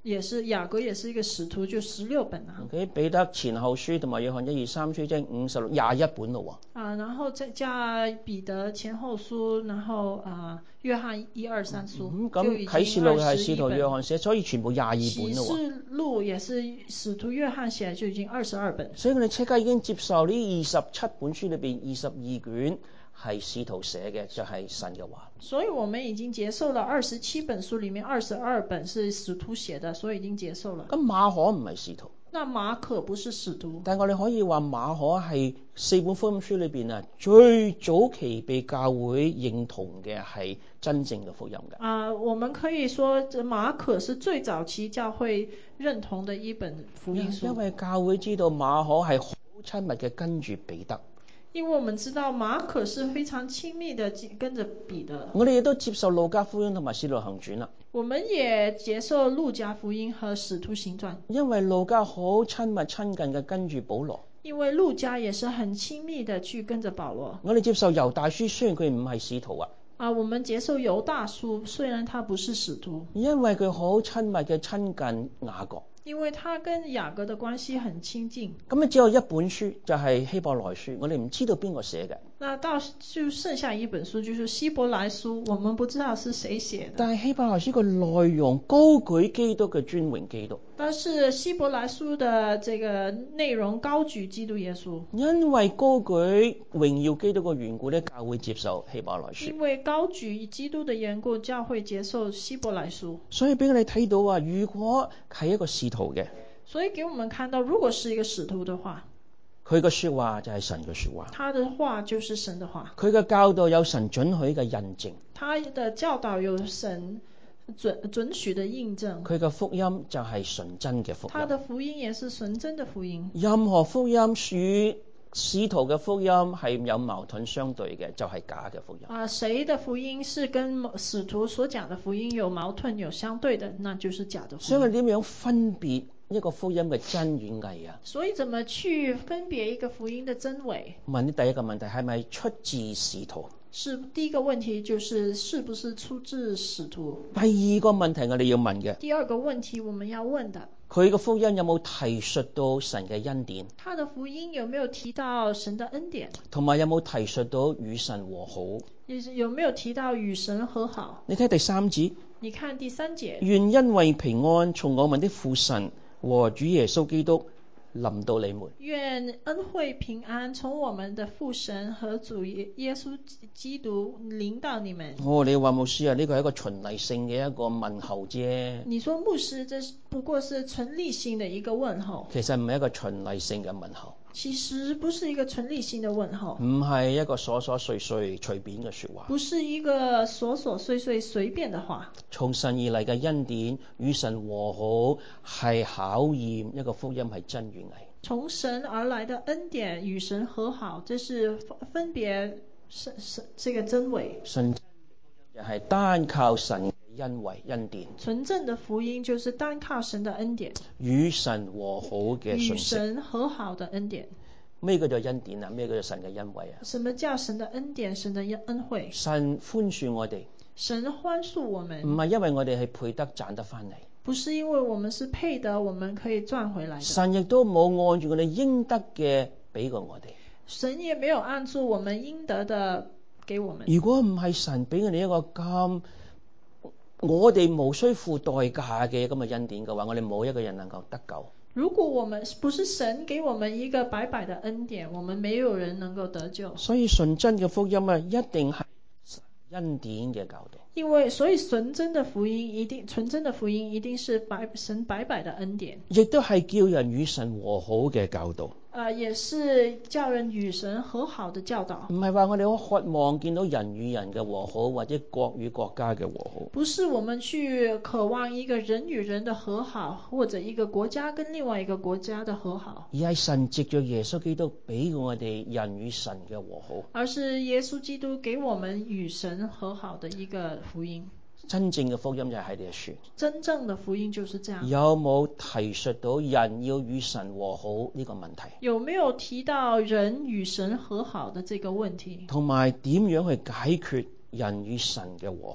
也是雅各也是一個使徒，就16本啊。 OK， 彼得前後書同埋約翰1、2、3書即係56、21本咯喎。 然後再加彼得前後書，然後約翰1、2、3書， 咁啟示錄係使徒約翰寫，所以全部22本咯喎。 啟示錄也是使徒約翰寫，就已經22本。 所以我哋即刻已經接受呢27本書裏邊22卷係使徒寫嘅，就係神嘅話。 所以我們已經接受了27本書裏面22本是使徒寫的，所以已經接受了。 咁馬可唔係使徒。 那馬可不是使徒。 但係我哋可以話馬可係4本福音書裏邊最早期被教會認同嘅係真正嘅福音嘅。 我們可以說馬可是最早期教會認同的一本福音書。 因為教會知道馬可係好親密嘅跟住彼得。 因為我們知道馬可是非常親密的跟着彼得。 我哋亦都接受路加福音同埋使徒行傳啦。 我們也接受路加福音和使徒行傳。 因為路加好親密親近嘅跟住保羅。 因為路加也是很親密的去跟着保羅。 我哋接受猶大書，雖然佢唔係使徒啊。 我們接受猶大書，雖然他不是使徒。 因為佢好親密嘅親近雅各。 因為他跟雅各的關係很親近。 咁只有一本書就係希伯來書，我哋唔知道邊個寫嘅。 那到就剩下一本書，就是希伯來書，我們不知道是誰寫的。 但係希伯來書個內容高舉基督嘅尊榮基督。 但是希伯來書的這個內容高舉基督耶穌。因為高舉榮耀基督嘅緣故咧，教會接受希伯來書。 因為高舉基督的緣故，教會接受希伯來書。 所以俾我哋睇到啊，如果係一個使徒嘅， 所以給我們看到，如果是一個使徒的話， 佢嘅說話就係神嘅說話。 他的話就是神的話。 佢嘅教導有神准許嘅印證。 他的教導有神准許的印證。 佢嘅福音就係純真嘅福音。 他的福音也是純真的福音。 任何福音與使徒嘅福音係有矛盾相對嘅，就係假嘅福音。 誰的福音是跟使徒所講的福音有矛盾有相對的，那就是假的福音。 所以我哋點樣分別一個福音嘅真與偽啊？ 所以怎麼去分別一個福音的真偽？ 問你第一個問題係咪出自使徒？ 是第一個問題，就是是不是出自使徒？ 第二個問題我哋要問嘅。 第二個問題我們要問的。 佢嘅福音有冇提述到神嘅恩典？ 他的福音有沒有提到神的恩典？ 同埋有冇提述到與神和好？ 有沒有提到與神和好？ 你睇第3節。 你看第3節。 願恩惠平安從我們的父神和主耶穌基督臨到你們。 願恩惠平安從我們的父神和主耶穌基督臨到你們。 你話牧師啊，呢個係一個循例性嘅一個問候啫。 你說牧師，這不過是循例性的一個問候。 其實唔係一個循例性嘅問候。 其實不是一個循例性的問候。 唔係一個瑣瑣碎碎隨便嘅說話。 不是一個瑣瑣碎碎隨便的話。從神而嚟嘅恩典與神和好係考驗一個福音係真與偽。 從神而來的恩典與神和好，這是分別這個真偽。 純正嘅係單靠神嘅恩惠恩典。 純正的福音就是單靠神的恩典。 與神和好嘅信息。 與神和好的恩典。 咩叫做恩典啊？咩叫做神嘅恩惠啊？ 什麼叫神的恩典？神的恩惠。 神寬恕我哋。 神寬恕我們。 唔係因為我哋係配得賺得翻嚟。 不是因為我們是配得，我們可以賺回來的。 神亦都冇按住我哋應得嘅俾過我哋。 神也沒有按住我們應得的給我們。 如果唔係神俾我哋一個咁，我哋無需付代價嘅咁嘅恩典嘅話，我哋冇一個人能夠得救。 如果我們不是神給我們一個白白的恩典，我們沒有人能夠得救。 所以純真嘅福音啊，一定係恩典嘅教導。 所以純真的福音一定是神白白的恩典， 亦都係叫人與神和好嘅教導。 也是叫人與神和好的教導。 唔係話我哋好渴望見到人與人嘅和好，或者國與國家嘅和好。 不是我們去渴望一個人與人的和好，或者一個國家跟另外一個國家的和好。 而係神藉着耶穌基督俾我哋人與神嘅和好。 而是耶穌基督給我們與神和好的一個福音。 真正嘅福音就係喺呢一處。 真正的福音就是這樣。 有冇提述到人要與神和好呢個問題？ 有沒有提到人與神和好的這個問題？ 同埋點樣去解決人與神嘅和好？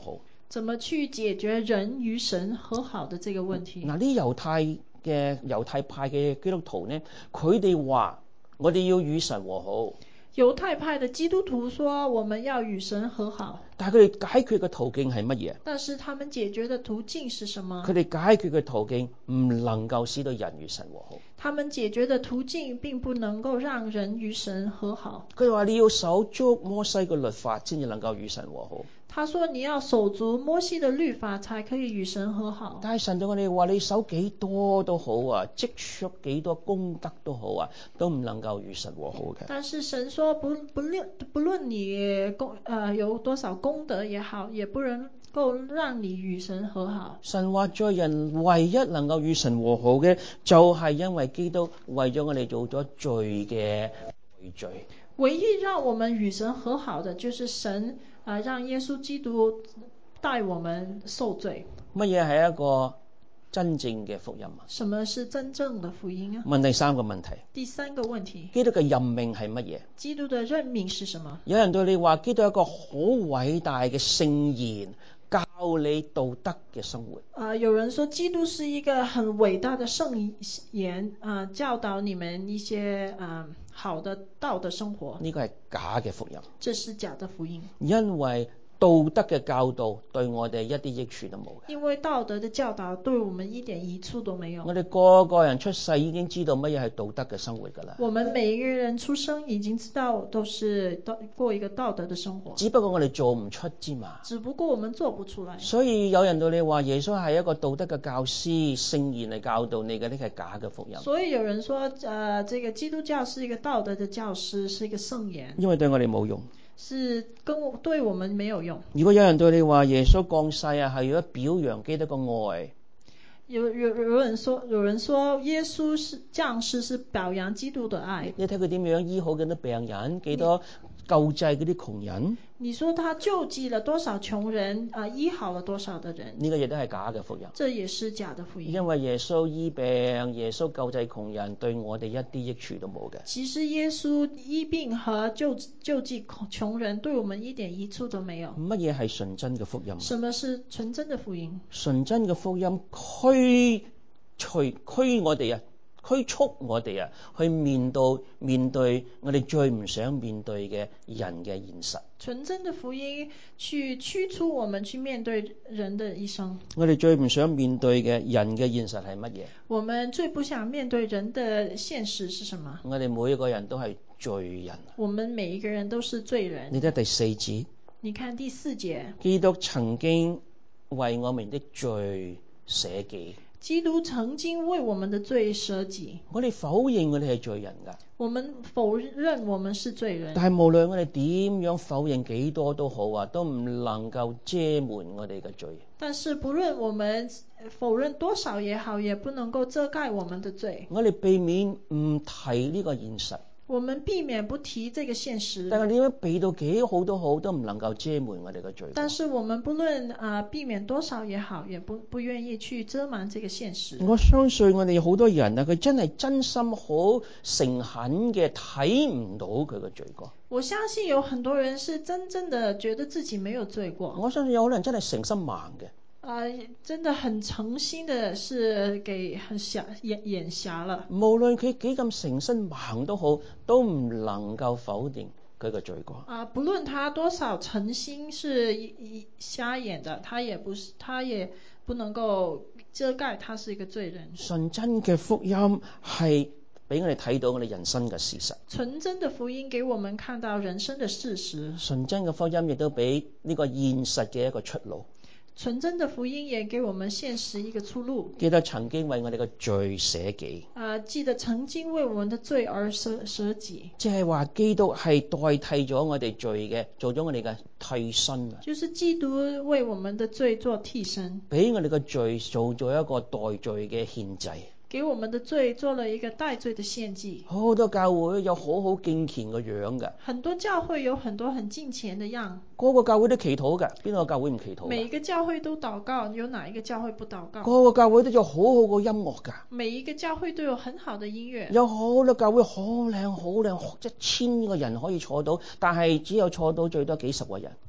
怎麼去解決人與神和好的這個問題？ 嗱，啲猶太派嘅基督徒呢，佢哋話我哋要與神和好。 猶太派的基督徒說我們要與神和好， 但係佢哋解決嘅途徑係乜嘢？ 但是他們解決的途徑是什麼？ 佢哋解決嘅途徑唔能夠使到人與神和好。 他們解決的途徑並不能夠讓人與神和好。 佢哋話你要守足摩西嘅律法先至能夠與神和好。 他說你要守足摩西的律法才可以與神和好。 但係神對我哋話你守幾多都好啊，積蓄幾多功德都好啊，都唔能夠與神和好嘅。 但是神說不論你有多少功德也好，也不能夠讓你與神和好。 神話在人唯一能夠與神和好嘅，就係因為基督為咗我哋做咗罪嘅賠罪。 唯一讓我們與神和好的，就是神讓耶穌基督代我們受罪。 乜嘢係一個真正嘅福音啊？ 什麼是真正的福音啊？ 問第三個問題。 第三個問題。 基督嘅任命係乜嘢？ 基督的任命是什麼？ 有人對你話基督係一個好偉大嘅聖言，教你道德嘅生活。 有人說基督是一個很偉大的聖言，教導你們一些好的道德生活。 呢個係假嘅福音。 這是假的福音。 因為道德嘅教導對我哋一啲益處都冇嘅。 因為道德的教導對我們一點益處都沒有。 我哋個個人出世已經知道乜嘢係道德嘅生活㗎啦。 我們每一個人出生已經知道都是過一個道德的生活。 只不過我哋做唔出之嘛。 只不過我們做不出來。 所以有人對你話耶穌係一個道德嘅教師，聖言嚟教導你嘅，呢個係假嘅福音。 所以有人說這個基督教是一個道德的教師，是一個聖言。 因為對我哋冇用。 是對我們沒有用。 如果有人對你話耶穌降世係要表揚基督嘅愛， 有人說耶穌是降世是表揚基督的愛。 你睇佢點樣醫好幾多病人，幾多救濟嗰啲窮人。 你說他救濟了多少窮人，醫好了多少的人？ 呢個亦都係假嘅福音。 這也是假的福音。 因為耶穌醫病、耶穌救濟窮人，對我哋一啲益處都冇嘅。 其實耶穌醫病和救濟窮人，對我們一點益處都沒有。 乜嘢係純真嘅福音？ 什麼是純真的福音？ 純真嘅福音驅我哋驅促我哋去面對我哋最唔想面對嘅人嘅現實。 純真的福音去驅促我們去面對人的一生。 我哋最唔想面對嘅人嘅現實係乜嘢？ 我們最不想面對人的現實是什麼？ 我哋每一個人都係罪人。 我們每一個人都是罪人。 你睇第4節。 你看第4節。 基督曾經為我們的罪捨己。 基督曾經為我們的罪捨己。 我哋否認我哋係罪人㗎。 我們否認我們是罪人。 但係無論我哋點樣否認幾多都好啊，都唔能夠遮瞞我哋嘅罪。 但是不論我們否認多少也好，也不能夠遮蓋我們的罪。 我哋避免唔提呢個現實。 我們避免不提這個現實。 但係點樣避到幾好都好，都唔能夠遮瞞我哋嘅罪。 但是我們不論避免多少也好，也不願意去遮瞞這個現實。 我相信我哋好多人啊，佢真係真心好誠懇嘅睇唔到佢嘅罪過。 我相信有很多人是真正的覺得自己沒有罪過。 我相信有好多人真係誠心盲嘅。 真的很誠心的是給眼瞎了。無論佢幾咁誠心盲都好，都唔能夠否定佢嘅罪過。 不論他多少誠心是瞎眼的，他也不能夠遮蓋他是一個罪人。 純真嘅福音係俾我哋睇到我哋人生嘅事實。 純真的福音給我們看到人生的事實。純真嘅福音亦都俾呢個現實嘅一個出路。 純真的福音也給我們現實一個出路。 記得曾經為我哋嘅罪捨己。 記得曾經為我們的罪而捨己。 即係話基督係代替咗我哋罪嘅，做咗我哋嘅替身。 就是基督為我們的罪做替身， 俾我哋嘅罪做咗一個代罪嘅獻祭。 給我們的罪做了一個代罪的獻祭。 好多教會有好好敬虔嘅樣㗎。 很多教會有很多很敬虔的樣。 個個教會都祈禱㗎，邊個教會唔祈禱？ 每一個教會都禱告，有哪一個教會不禱告？ 個個教會都有好好嘅音樂㗎。 每一個教會都有很好的音樂。有好多教會好靚好靚，1000個人可以坐到，但係只有坐到最多幾十個人。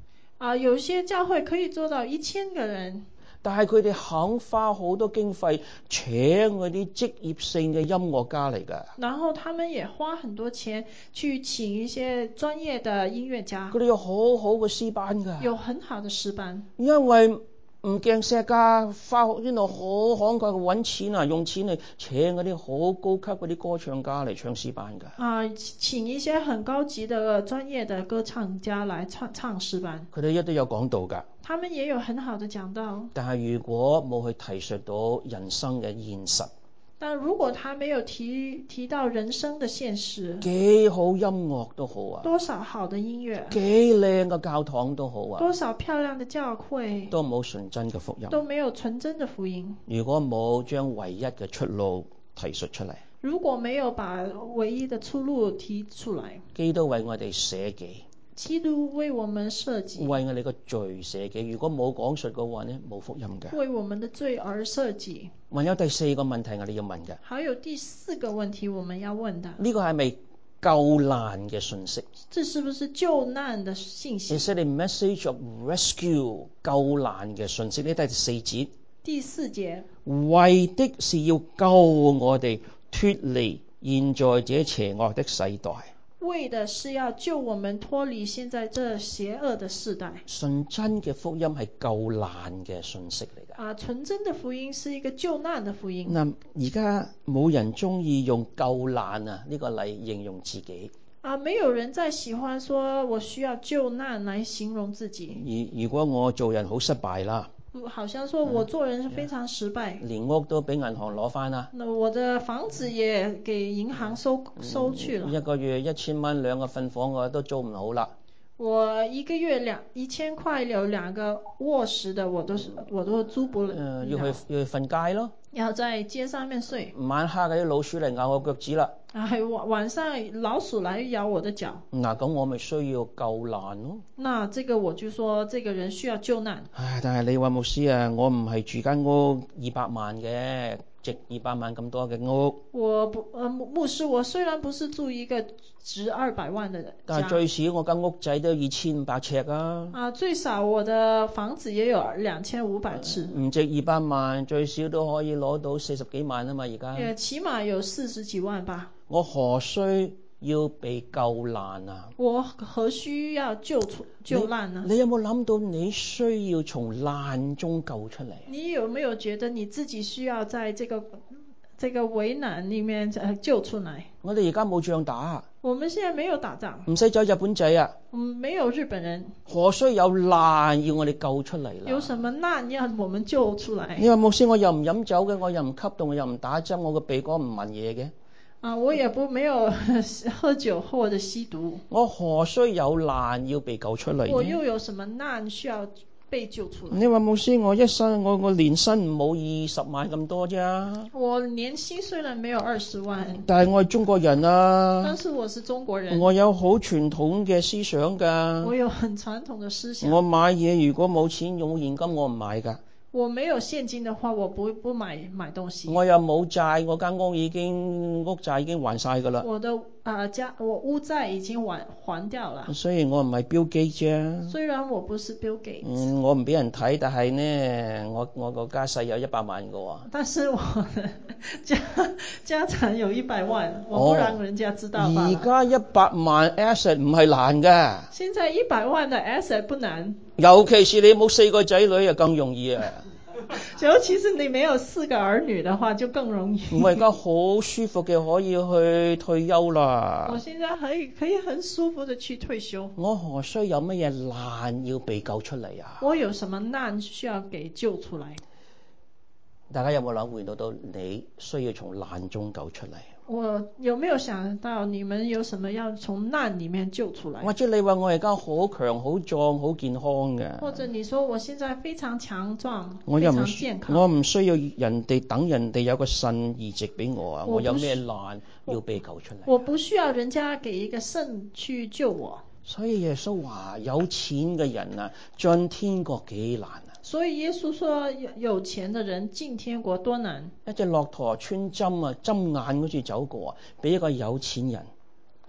有些教會可以做到1000個人， 但係佢哋肯花好多經費請嗰啲職業性嘅音樂家嚟㗎。 然後他們也花很多錢去請一些專業的音樂家， 佢哋有好好嘅詩班㗎， 有很好的詩班。 因為唔驚石家花呢度好慷慨嘅揾錢啊，用錢嚟請嗰啲好高級嗰啲歌唱家嚟唱詩班㗎。 請一些很高級的專業的歌唱家來唱詩班。 佢哋一都有講道㗎。 他們也有很好的講道。 但係如果冇去提述到人生嘅現實， 但如果他沒有提到人生的現實， 幾好音樂都好啊， 多少好的音樂， 幾靚嘅教堂都好啊， 多少漂亮的教會， 都冇純真嘅福音， 都沒有純真的福音。 如果冇將唯一嘅出路提述出嚟， 如果沒有把唯一的出路提出來， 基督為我哋捨己， 基督為我們捨己， 為我哋個罪捨己。如果冇講述嘅話呢，冇福音嘅。 為我們的罪而捨己。 還有第4個問題我哋要問嘅， 還有第4個問題我們要問的， 呢個係咪救難嘅信息？ 這是不是救難的信息？ Is it a message of rescue？ 救難嘅信息呢？第4節。 第4節， 為的是要救我哋脫離現在這邪惡的世代。 為的是要救我們脫離現在這邪惡的世代。 純真嘅福音係救難嘅信息嚟㗎。 純真的福音是一個救難的福音。 嗱，而家冇人中意用救難呢個嚟形容自己。 沒有人再喜歡說我需要救難來形容自己。 如果我做人好失敗啦， 好像說我做人是非常失敗， 連屋都俾銀行攞返啦， 那我的房子也給銀行收去了， 一個月1000蚊2個瞓房我都租唔好啦。 我一個月1000塊有2個臥室的我都租不了， 要去瞓街咯， 要在街上面睡， 晚黑嗰啲老鼠嚟咬我腳趾啦， 晚上老鼠來咬我的腳， 嗱咁我咪需要救難咯。 那這個我就說這個人需要救難。 但係你話牧師啊，我唔係住間屋200萬嘅，值200萬咁多嘅屋。 牧師，我雖然不是住一個值200萬的家， 但係最少我間屋仔都2500尺啊。 最少我的房子也有2500尺。 唔值200萬，最少都可以攞到40幾萬啊嘛，而家。 起碼有40幾萬吧。 我何須要被救難啊？ 我何須要救難呢？ 你有冇諗到你需要從難中救出嚟？ 你有沒有覺得你自己需要在這個為難裏面救出來？ 我哋而家冇仗打。 我們現在沒有打仗。 唔使走日本仔啊。 沒有日本人。 何須有難要我哋救出嚟啦？ 有什麼難要我們救出來？ 你話牧師，我又唔飲酒嘅，我又唔吸毒，我又唔打針，我個鼻哥唔聞嘢嘅。 我也沒有喝酒或者吸毒。 我何須有難要被救出嚟？ 我又有什麼難需要被救出來？ 你話牧師，我一生我年薪冇20萬咁多啫。 我年薪雖然沒有20萬， 但係我係中國人啊。 但是我是中國人。 我有好傳統嘅思想㗎。 我有很傳統的思想。 我買嘢如果冇錢用現金，我唔買㗎。 我沒有現金的話，我不買東西。 我又冇債，我間屋債已經還晒㗎啦。 我屋債已經還掉了。 雖然我唔係標記啫。 雖然我不是 Bill Gates。 我唔俾人睇，但係呢，我個家世有100萬㗎喎。 但是我的家產有100萬，我不讓人家知道吧。 而家100萬 asset 唔係難㗎。 現在100萬的 asset 不難。 尤其是你冇4個仔女啊，更容易啊。 尤其是你沒有4個兒女的話，就更容易。 我而家好舒服嘅可以去退休啦。 我現在可以很舒服的去退休。 我何須有乜嘢難要被救出嚟啊？ 我有什麼難需要給救出來？ 大家有冇諗回到你需要從難中救出嚟？ 我有沒有想到你們有什麼要從難裡面救出來？ 或者你話我而家好強、好壯、好健康嘅？ 或者你說我現在非常強壯、 非常健康？ 我唔需要等人哋有個腎移植俾我啊！我有咩難要被救出嚟？ 我不需要人家給一個腎去救我。 所以耶穌話：有錢嘅人啊，進天國幾難啊！ 所以耶穌說有錢的人進天國多難。 一隻駱駝穿針啊，針眼嗰處走過啊，比一個有錢人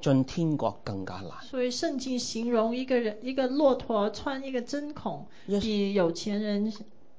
進天國更加難。 所以聖經形容一個人，一個駱駝穿一個針孔，比有錢人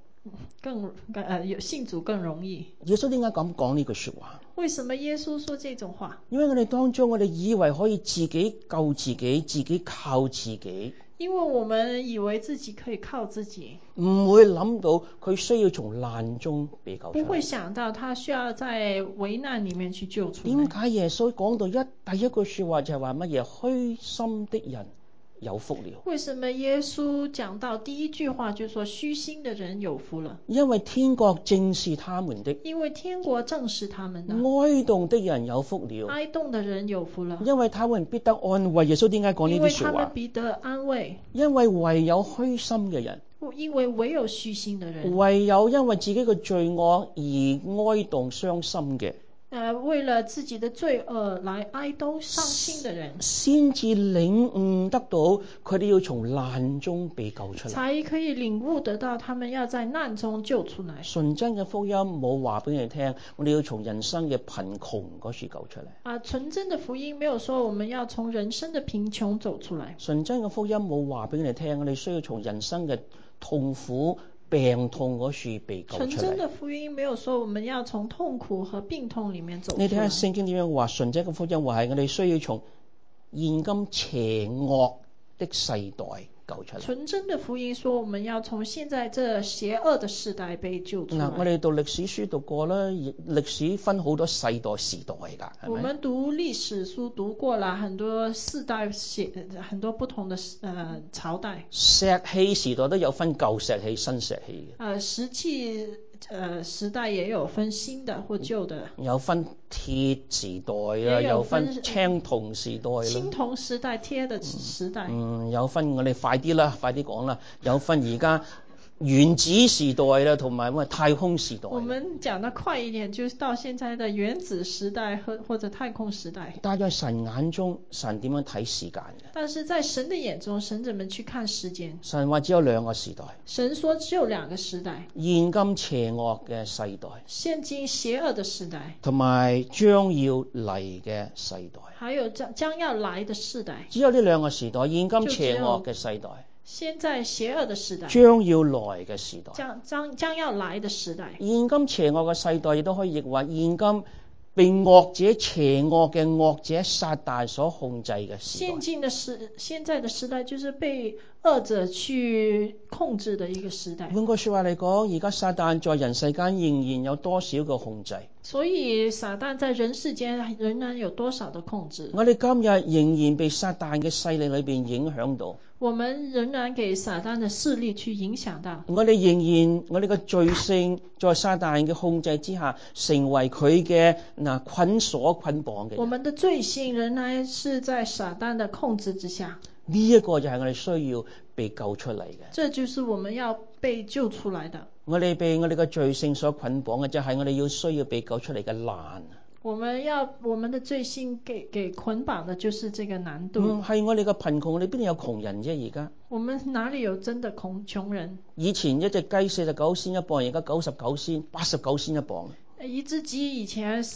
信主更容易。 耶穌點解咁講呢句說話？ 為什麼耶穌說這種話？ 因為我哋當中，我哋以為可以自己救自己，自己靠自己。 因為我們以為自己可以靠自己， 唔會諗到佢需要從難中被救出嚟。 不會想到他需要在危難裡面去救出來。 點解耶穌講到第一句說話就係話乜嘢？虛心的人有福了。 為什麼耶穌講到第一句話就說虛心的人有福了？ 因為天國正是他們的。 因為天國正是他們的。 哀慟的人有福了。 哀慟的人有福了。 因為他們必得安慰。耶穌點解講呢啲說話？ 因為他們必得安慰。 因為唯有虛心嘅人。 因為唯有虛心的人。 唯有因為自己嘅罪惡而哀慟傷心嘅。 為了自己的罪惡來哀慟傷心的人， 先至領悟得到佢哋要從難中被救出嚟， 才可以領悟得到他們要在難中救出來。 純真嘅福音冇話俾你聽，我哋要從人生嘅貧窮嗰處救出嚟。 純真的福音沒有說我們要從人生的貧窮走出來。 純真嘅福音冇話俾你聽，我哋需要從人生嘅痛苦病痛嗰處被救出嚟。 純真的福音沒有說我們要從痛苦和病痛裡面走出來。 你睇下聖經點樣話？純真嘅福音話係我哋需要從現今邪惡的世代救出嚟。 純真的福音說我們要從現在這邪惡的世代被救出來。 我哋讀歷史書讀過啦，歷史分好多世代時代㗎，係咪？ 我們讀歷史書讀過了很多世代，很多不同的朝代。 石器時代都有分舊石器、新石器嘅。 石器時代也有分新的或舊的。 有分鐵時代啊，有分青銅時代啦。 青銅時代、鐵的時代。 有分我哋快啲啦，快啲講啦。有分而家原子時代啦，同埋太空時代。 我們講得快一點，就是到現在的原子時代或者太空時代。 但在神眼中，神點樣睇時間嘅？ 但是在神的眼中，神怎麼去看時間？ 神話只有兩個時代。 神說只有兩個時代。 現今邪惡嘅世代。 現今邪惡的時代。 同埋將要嚟嘅世代。 還有將要來的世代。 只有呢兩個時代，現今邪惡嘅世代。 現在邪惡的時代， 將要來嘅時代， 將要來的時代。 現今邪惡嘅世代亦都可以譯話，現今被惡者邪惡嘅惡者撒旦所控制嘅時代。 現在的時代就是被惡者去控制的一個時代。 換句說話嚟講，而家撒旦在人世間仍然有多少個控制？ 所以撒旦在人世間仍然有多少的控制？ 我哋今日仍然被撒旦嘅勢力裏邊影響到。 我們仍然給撒旦的勢力去影響到。 我哋嘅罪性在撒旦嘅控制之下，成為佢嘅捆綁嘅。 我們的罪性仍然是在撒旦的控制之下。 呢一個就係我哋需要被救出嚟嘅。 這就是我們要被救出來的。 我哋被我哋嘅罪性所捆綁嘅，就係我哋需要被救出嚟嘅難。 我們的罪性給捆綁的就是這個難度。 係我哋嘅貧窮，我哋邊度有窮人啫？而家我們哪裡有真的窮人？ 以前一隻雞49仙一磅，而家99仙、89仙一磅。 一隻雞以前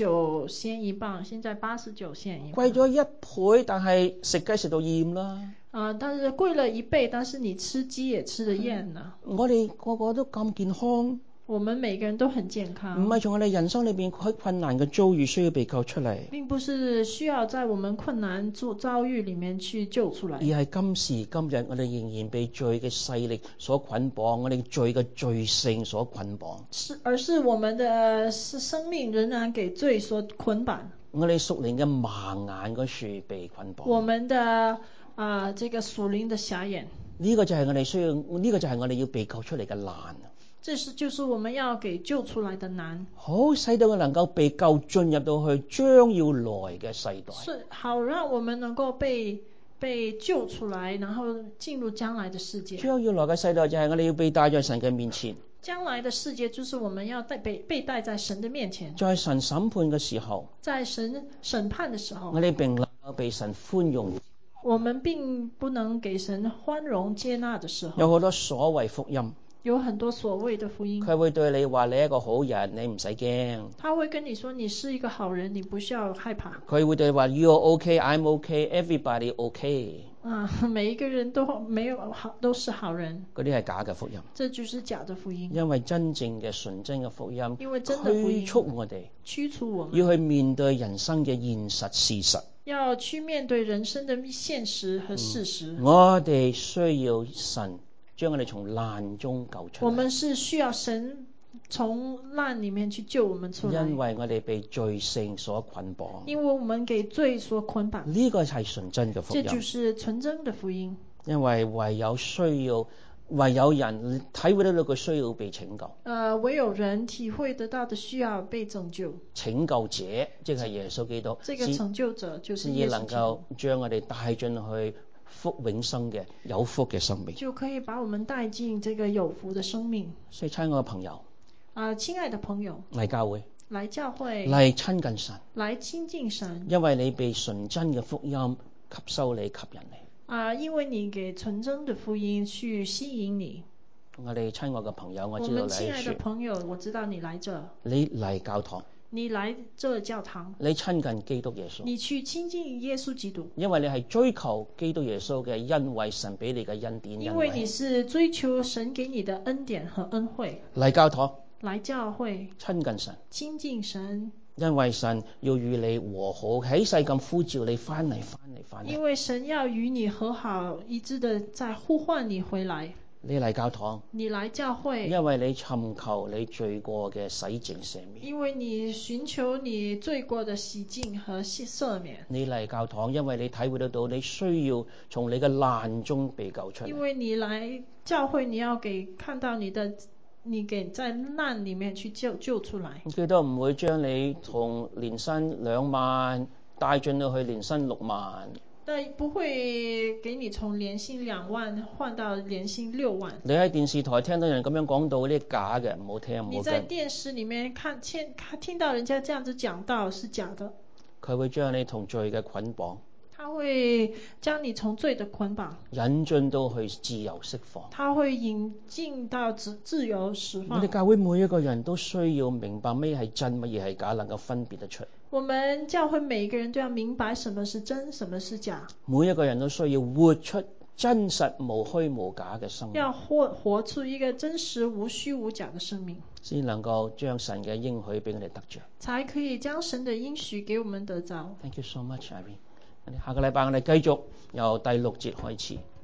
49仙一磅，現在89仙一磅。 貴咗1倍，但係食雞食到厭啦。 但是貴了1倍，但是你吃雞也吃得厭啦。 我哋個個都咁健康。 我們每個人都很健康。 唔係從我哋人生裏邊喺困難嘅遭遇需要被救出嚟， 並不是需要在我們困難遭遇裡面去救出來， 而係今時今日我哋仍然被罪嘅勢力所捆綁，我哋罪嘅罪性所捆綁。 而是我們的生命仍然給罪所捆綁。 我哋屬靈嘅盲眼嗰處被捆綁。 我們的這個屬靈的瞎眼。 呢個就係我哋需要，呢個就係我哋要被救出嚟嘅難。 就是我們要給救出來的難， 好使到我能夠被救進入到去將要來嘅世代， 是好讓我們能夠被救出來，然後進入將來的世界。 將要來嘅世代就係我哋要被帶在神嘅面前。 將來的世界就是我們要被帶在神的面前。 在神審判嘅時候， 在神審判的時候， 我哋並能夠被神寬容。 我們並不能給神寬容接納的時候， 有好多所謂福音。 有很多所謂的福音， 佢會對你話你係一個好人，你唔使驚。 他會跟你說你是一個好人，你不需要害怕。 佢會對你話 You're okay, I'm okay, everybody okay。 每一個人都沒有好，都是好人。 嗰啲係假嘅福音。 這就是假的福音。 因為真正嘅純真嘅福音， 因為真的福音驅促我哋， 驅促我們要去面對人生嘅現實事實。 要去面對人生的現實和事實。 我哋需要神將我哋從難中救出來。 我們是需要神從難裡面去救我們出來。 因為我哋被罪性所捆綁。 因為我們給罪所捆綁。 呢個係純真嘅福音。 這就是純真的福音。 因為唯有人體會得到佢需要被拯救。 唯有人體會得到的需要被拯救。 拯救者即係耶穌基督。 這個拯救者就是耶穌基督。 能夠將我哋帶進去福永生嘅有福嘅生命。 就可以把我們帶進這個有福的生命。 所以親愛嘅朋友。 親愛的朋友。 嚟教會。 來教會。 嚟親近神。 來親近神。 因為你被純真嘅福音吸收你，吸引你。 因為你給純真的福音去吸引你。 我哋親愛嘅朋友，我知道你我們親愛的朋友，我知道你來這。 你嚟教堂。 你來這教堂。 你親近基督耶穌。 你去親近耶穌基督。 因為你係追求基督耶穌嘅恩惠，神俾你嘅恩典。 因為你是追求神給你的恩典和恩惠。 嚟教堂。 來教會。 親近神。 親近神。 因為神要與你和好，喺世咁呼召你翻嚟。 因為神要與你和好，一直的在呼喚你回來。 你嚟教堂。 你來教會。 因為你尋求你罪過嘅洗淨赦免。 因為你尋求你罪過的洗淨和赦免。 你嚟教堂，因為你體會得到你需要從你嘅難中被救出來。 因為你來教會，你要看到你給在難裡面去救出來。 基督唔會將你從年薪2萬帶進到去年薪6萬。 但不會給你從年薪2萬換到年薪6萬。 你喺電視台聽到人咁樣講到呢啲假嘅，唔好聽，唔好跟。 你在電視裡面聽到人家這樣子講到是假的。 佢會將你同罪嘅捆綁。 他會將你從罪的捆綁引進到去自由釋放。 他會引進到自由釋放。 我哋教會每一個人都需要明白咩係真，乜嘢係假，能夠分別得出。 我們教會每一個人都要明白什麼是真，什麼是假。 每一個人都需要活出真實無虛無假嘅生命。 要活出一個真實無虛無假的生命， 先能夠將神嘅應許俾我哋得着。 才可以將神的應許給我們得着。 Thank you so much, Irene。下個禮拜我哋繼續由第6節開始。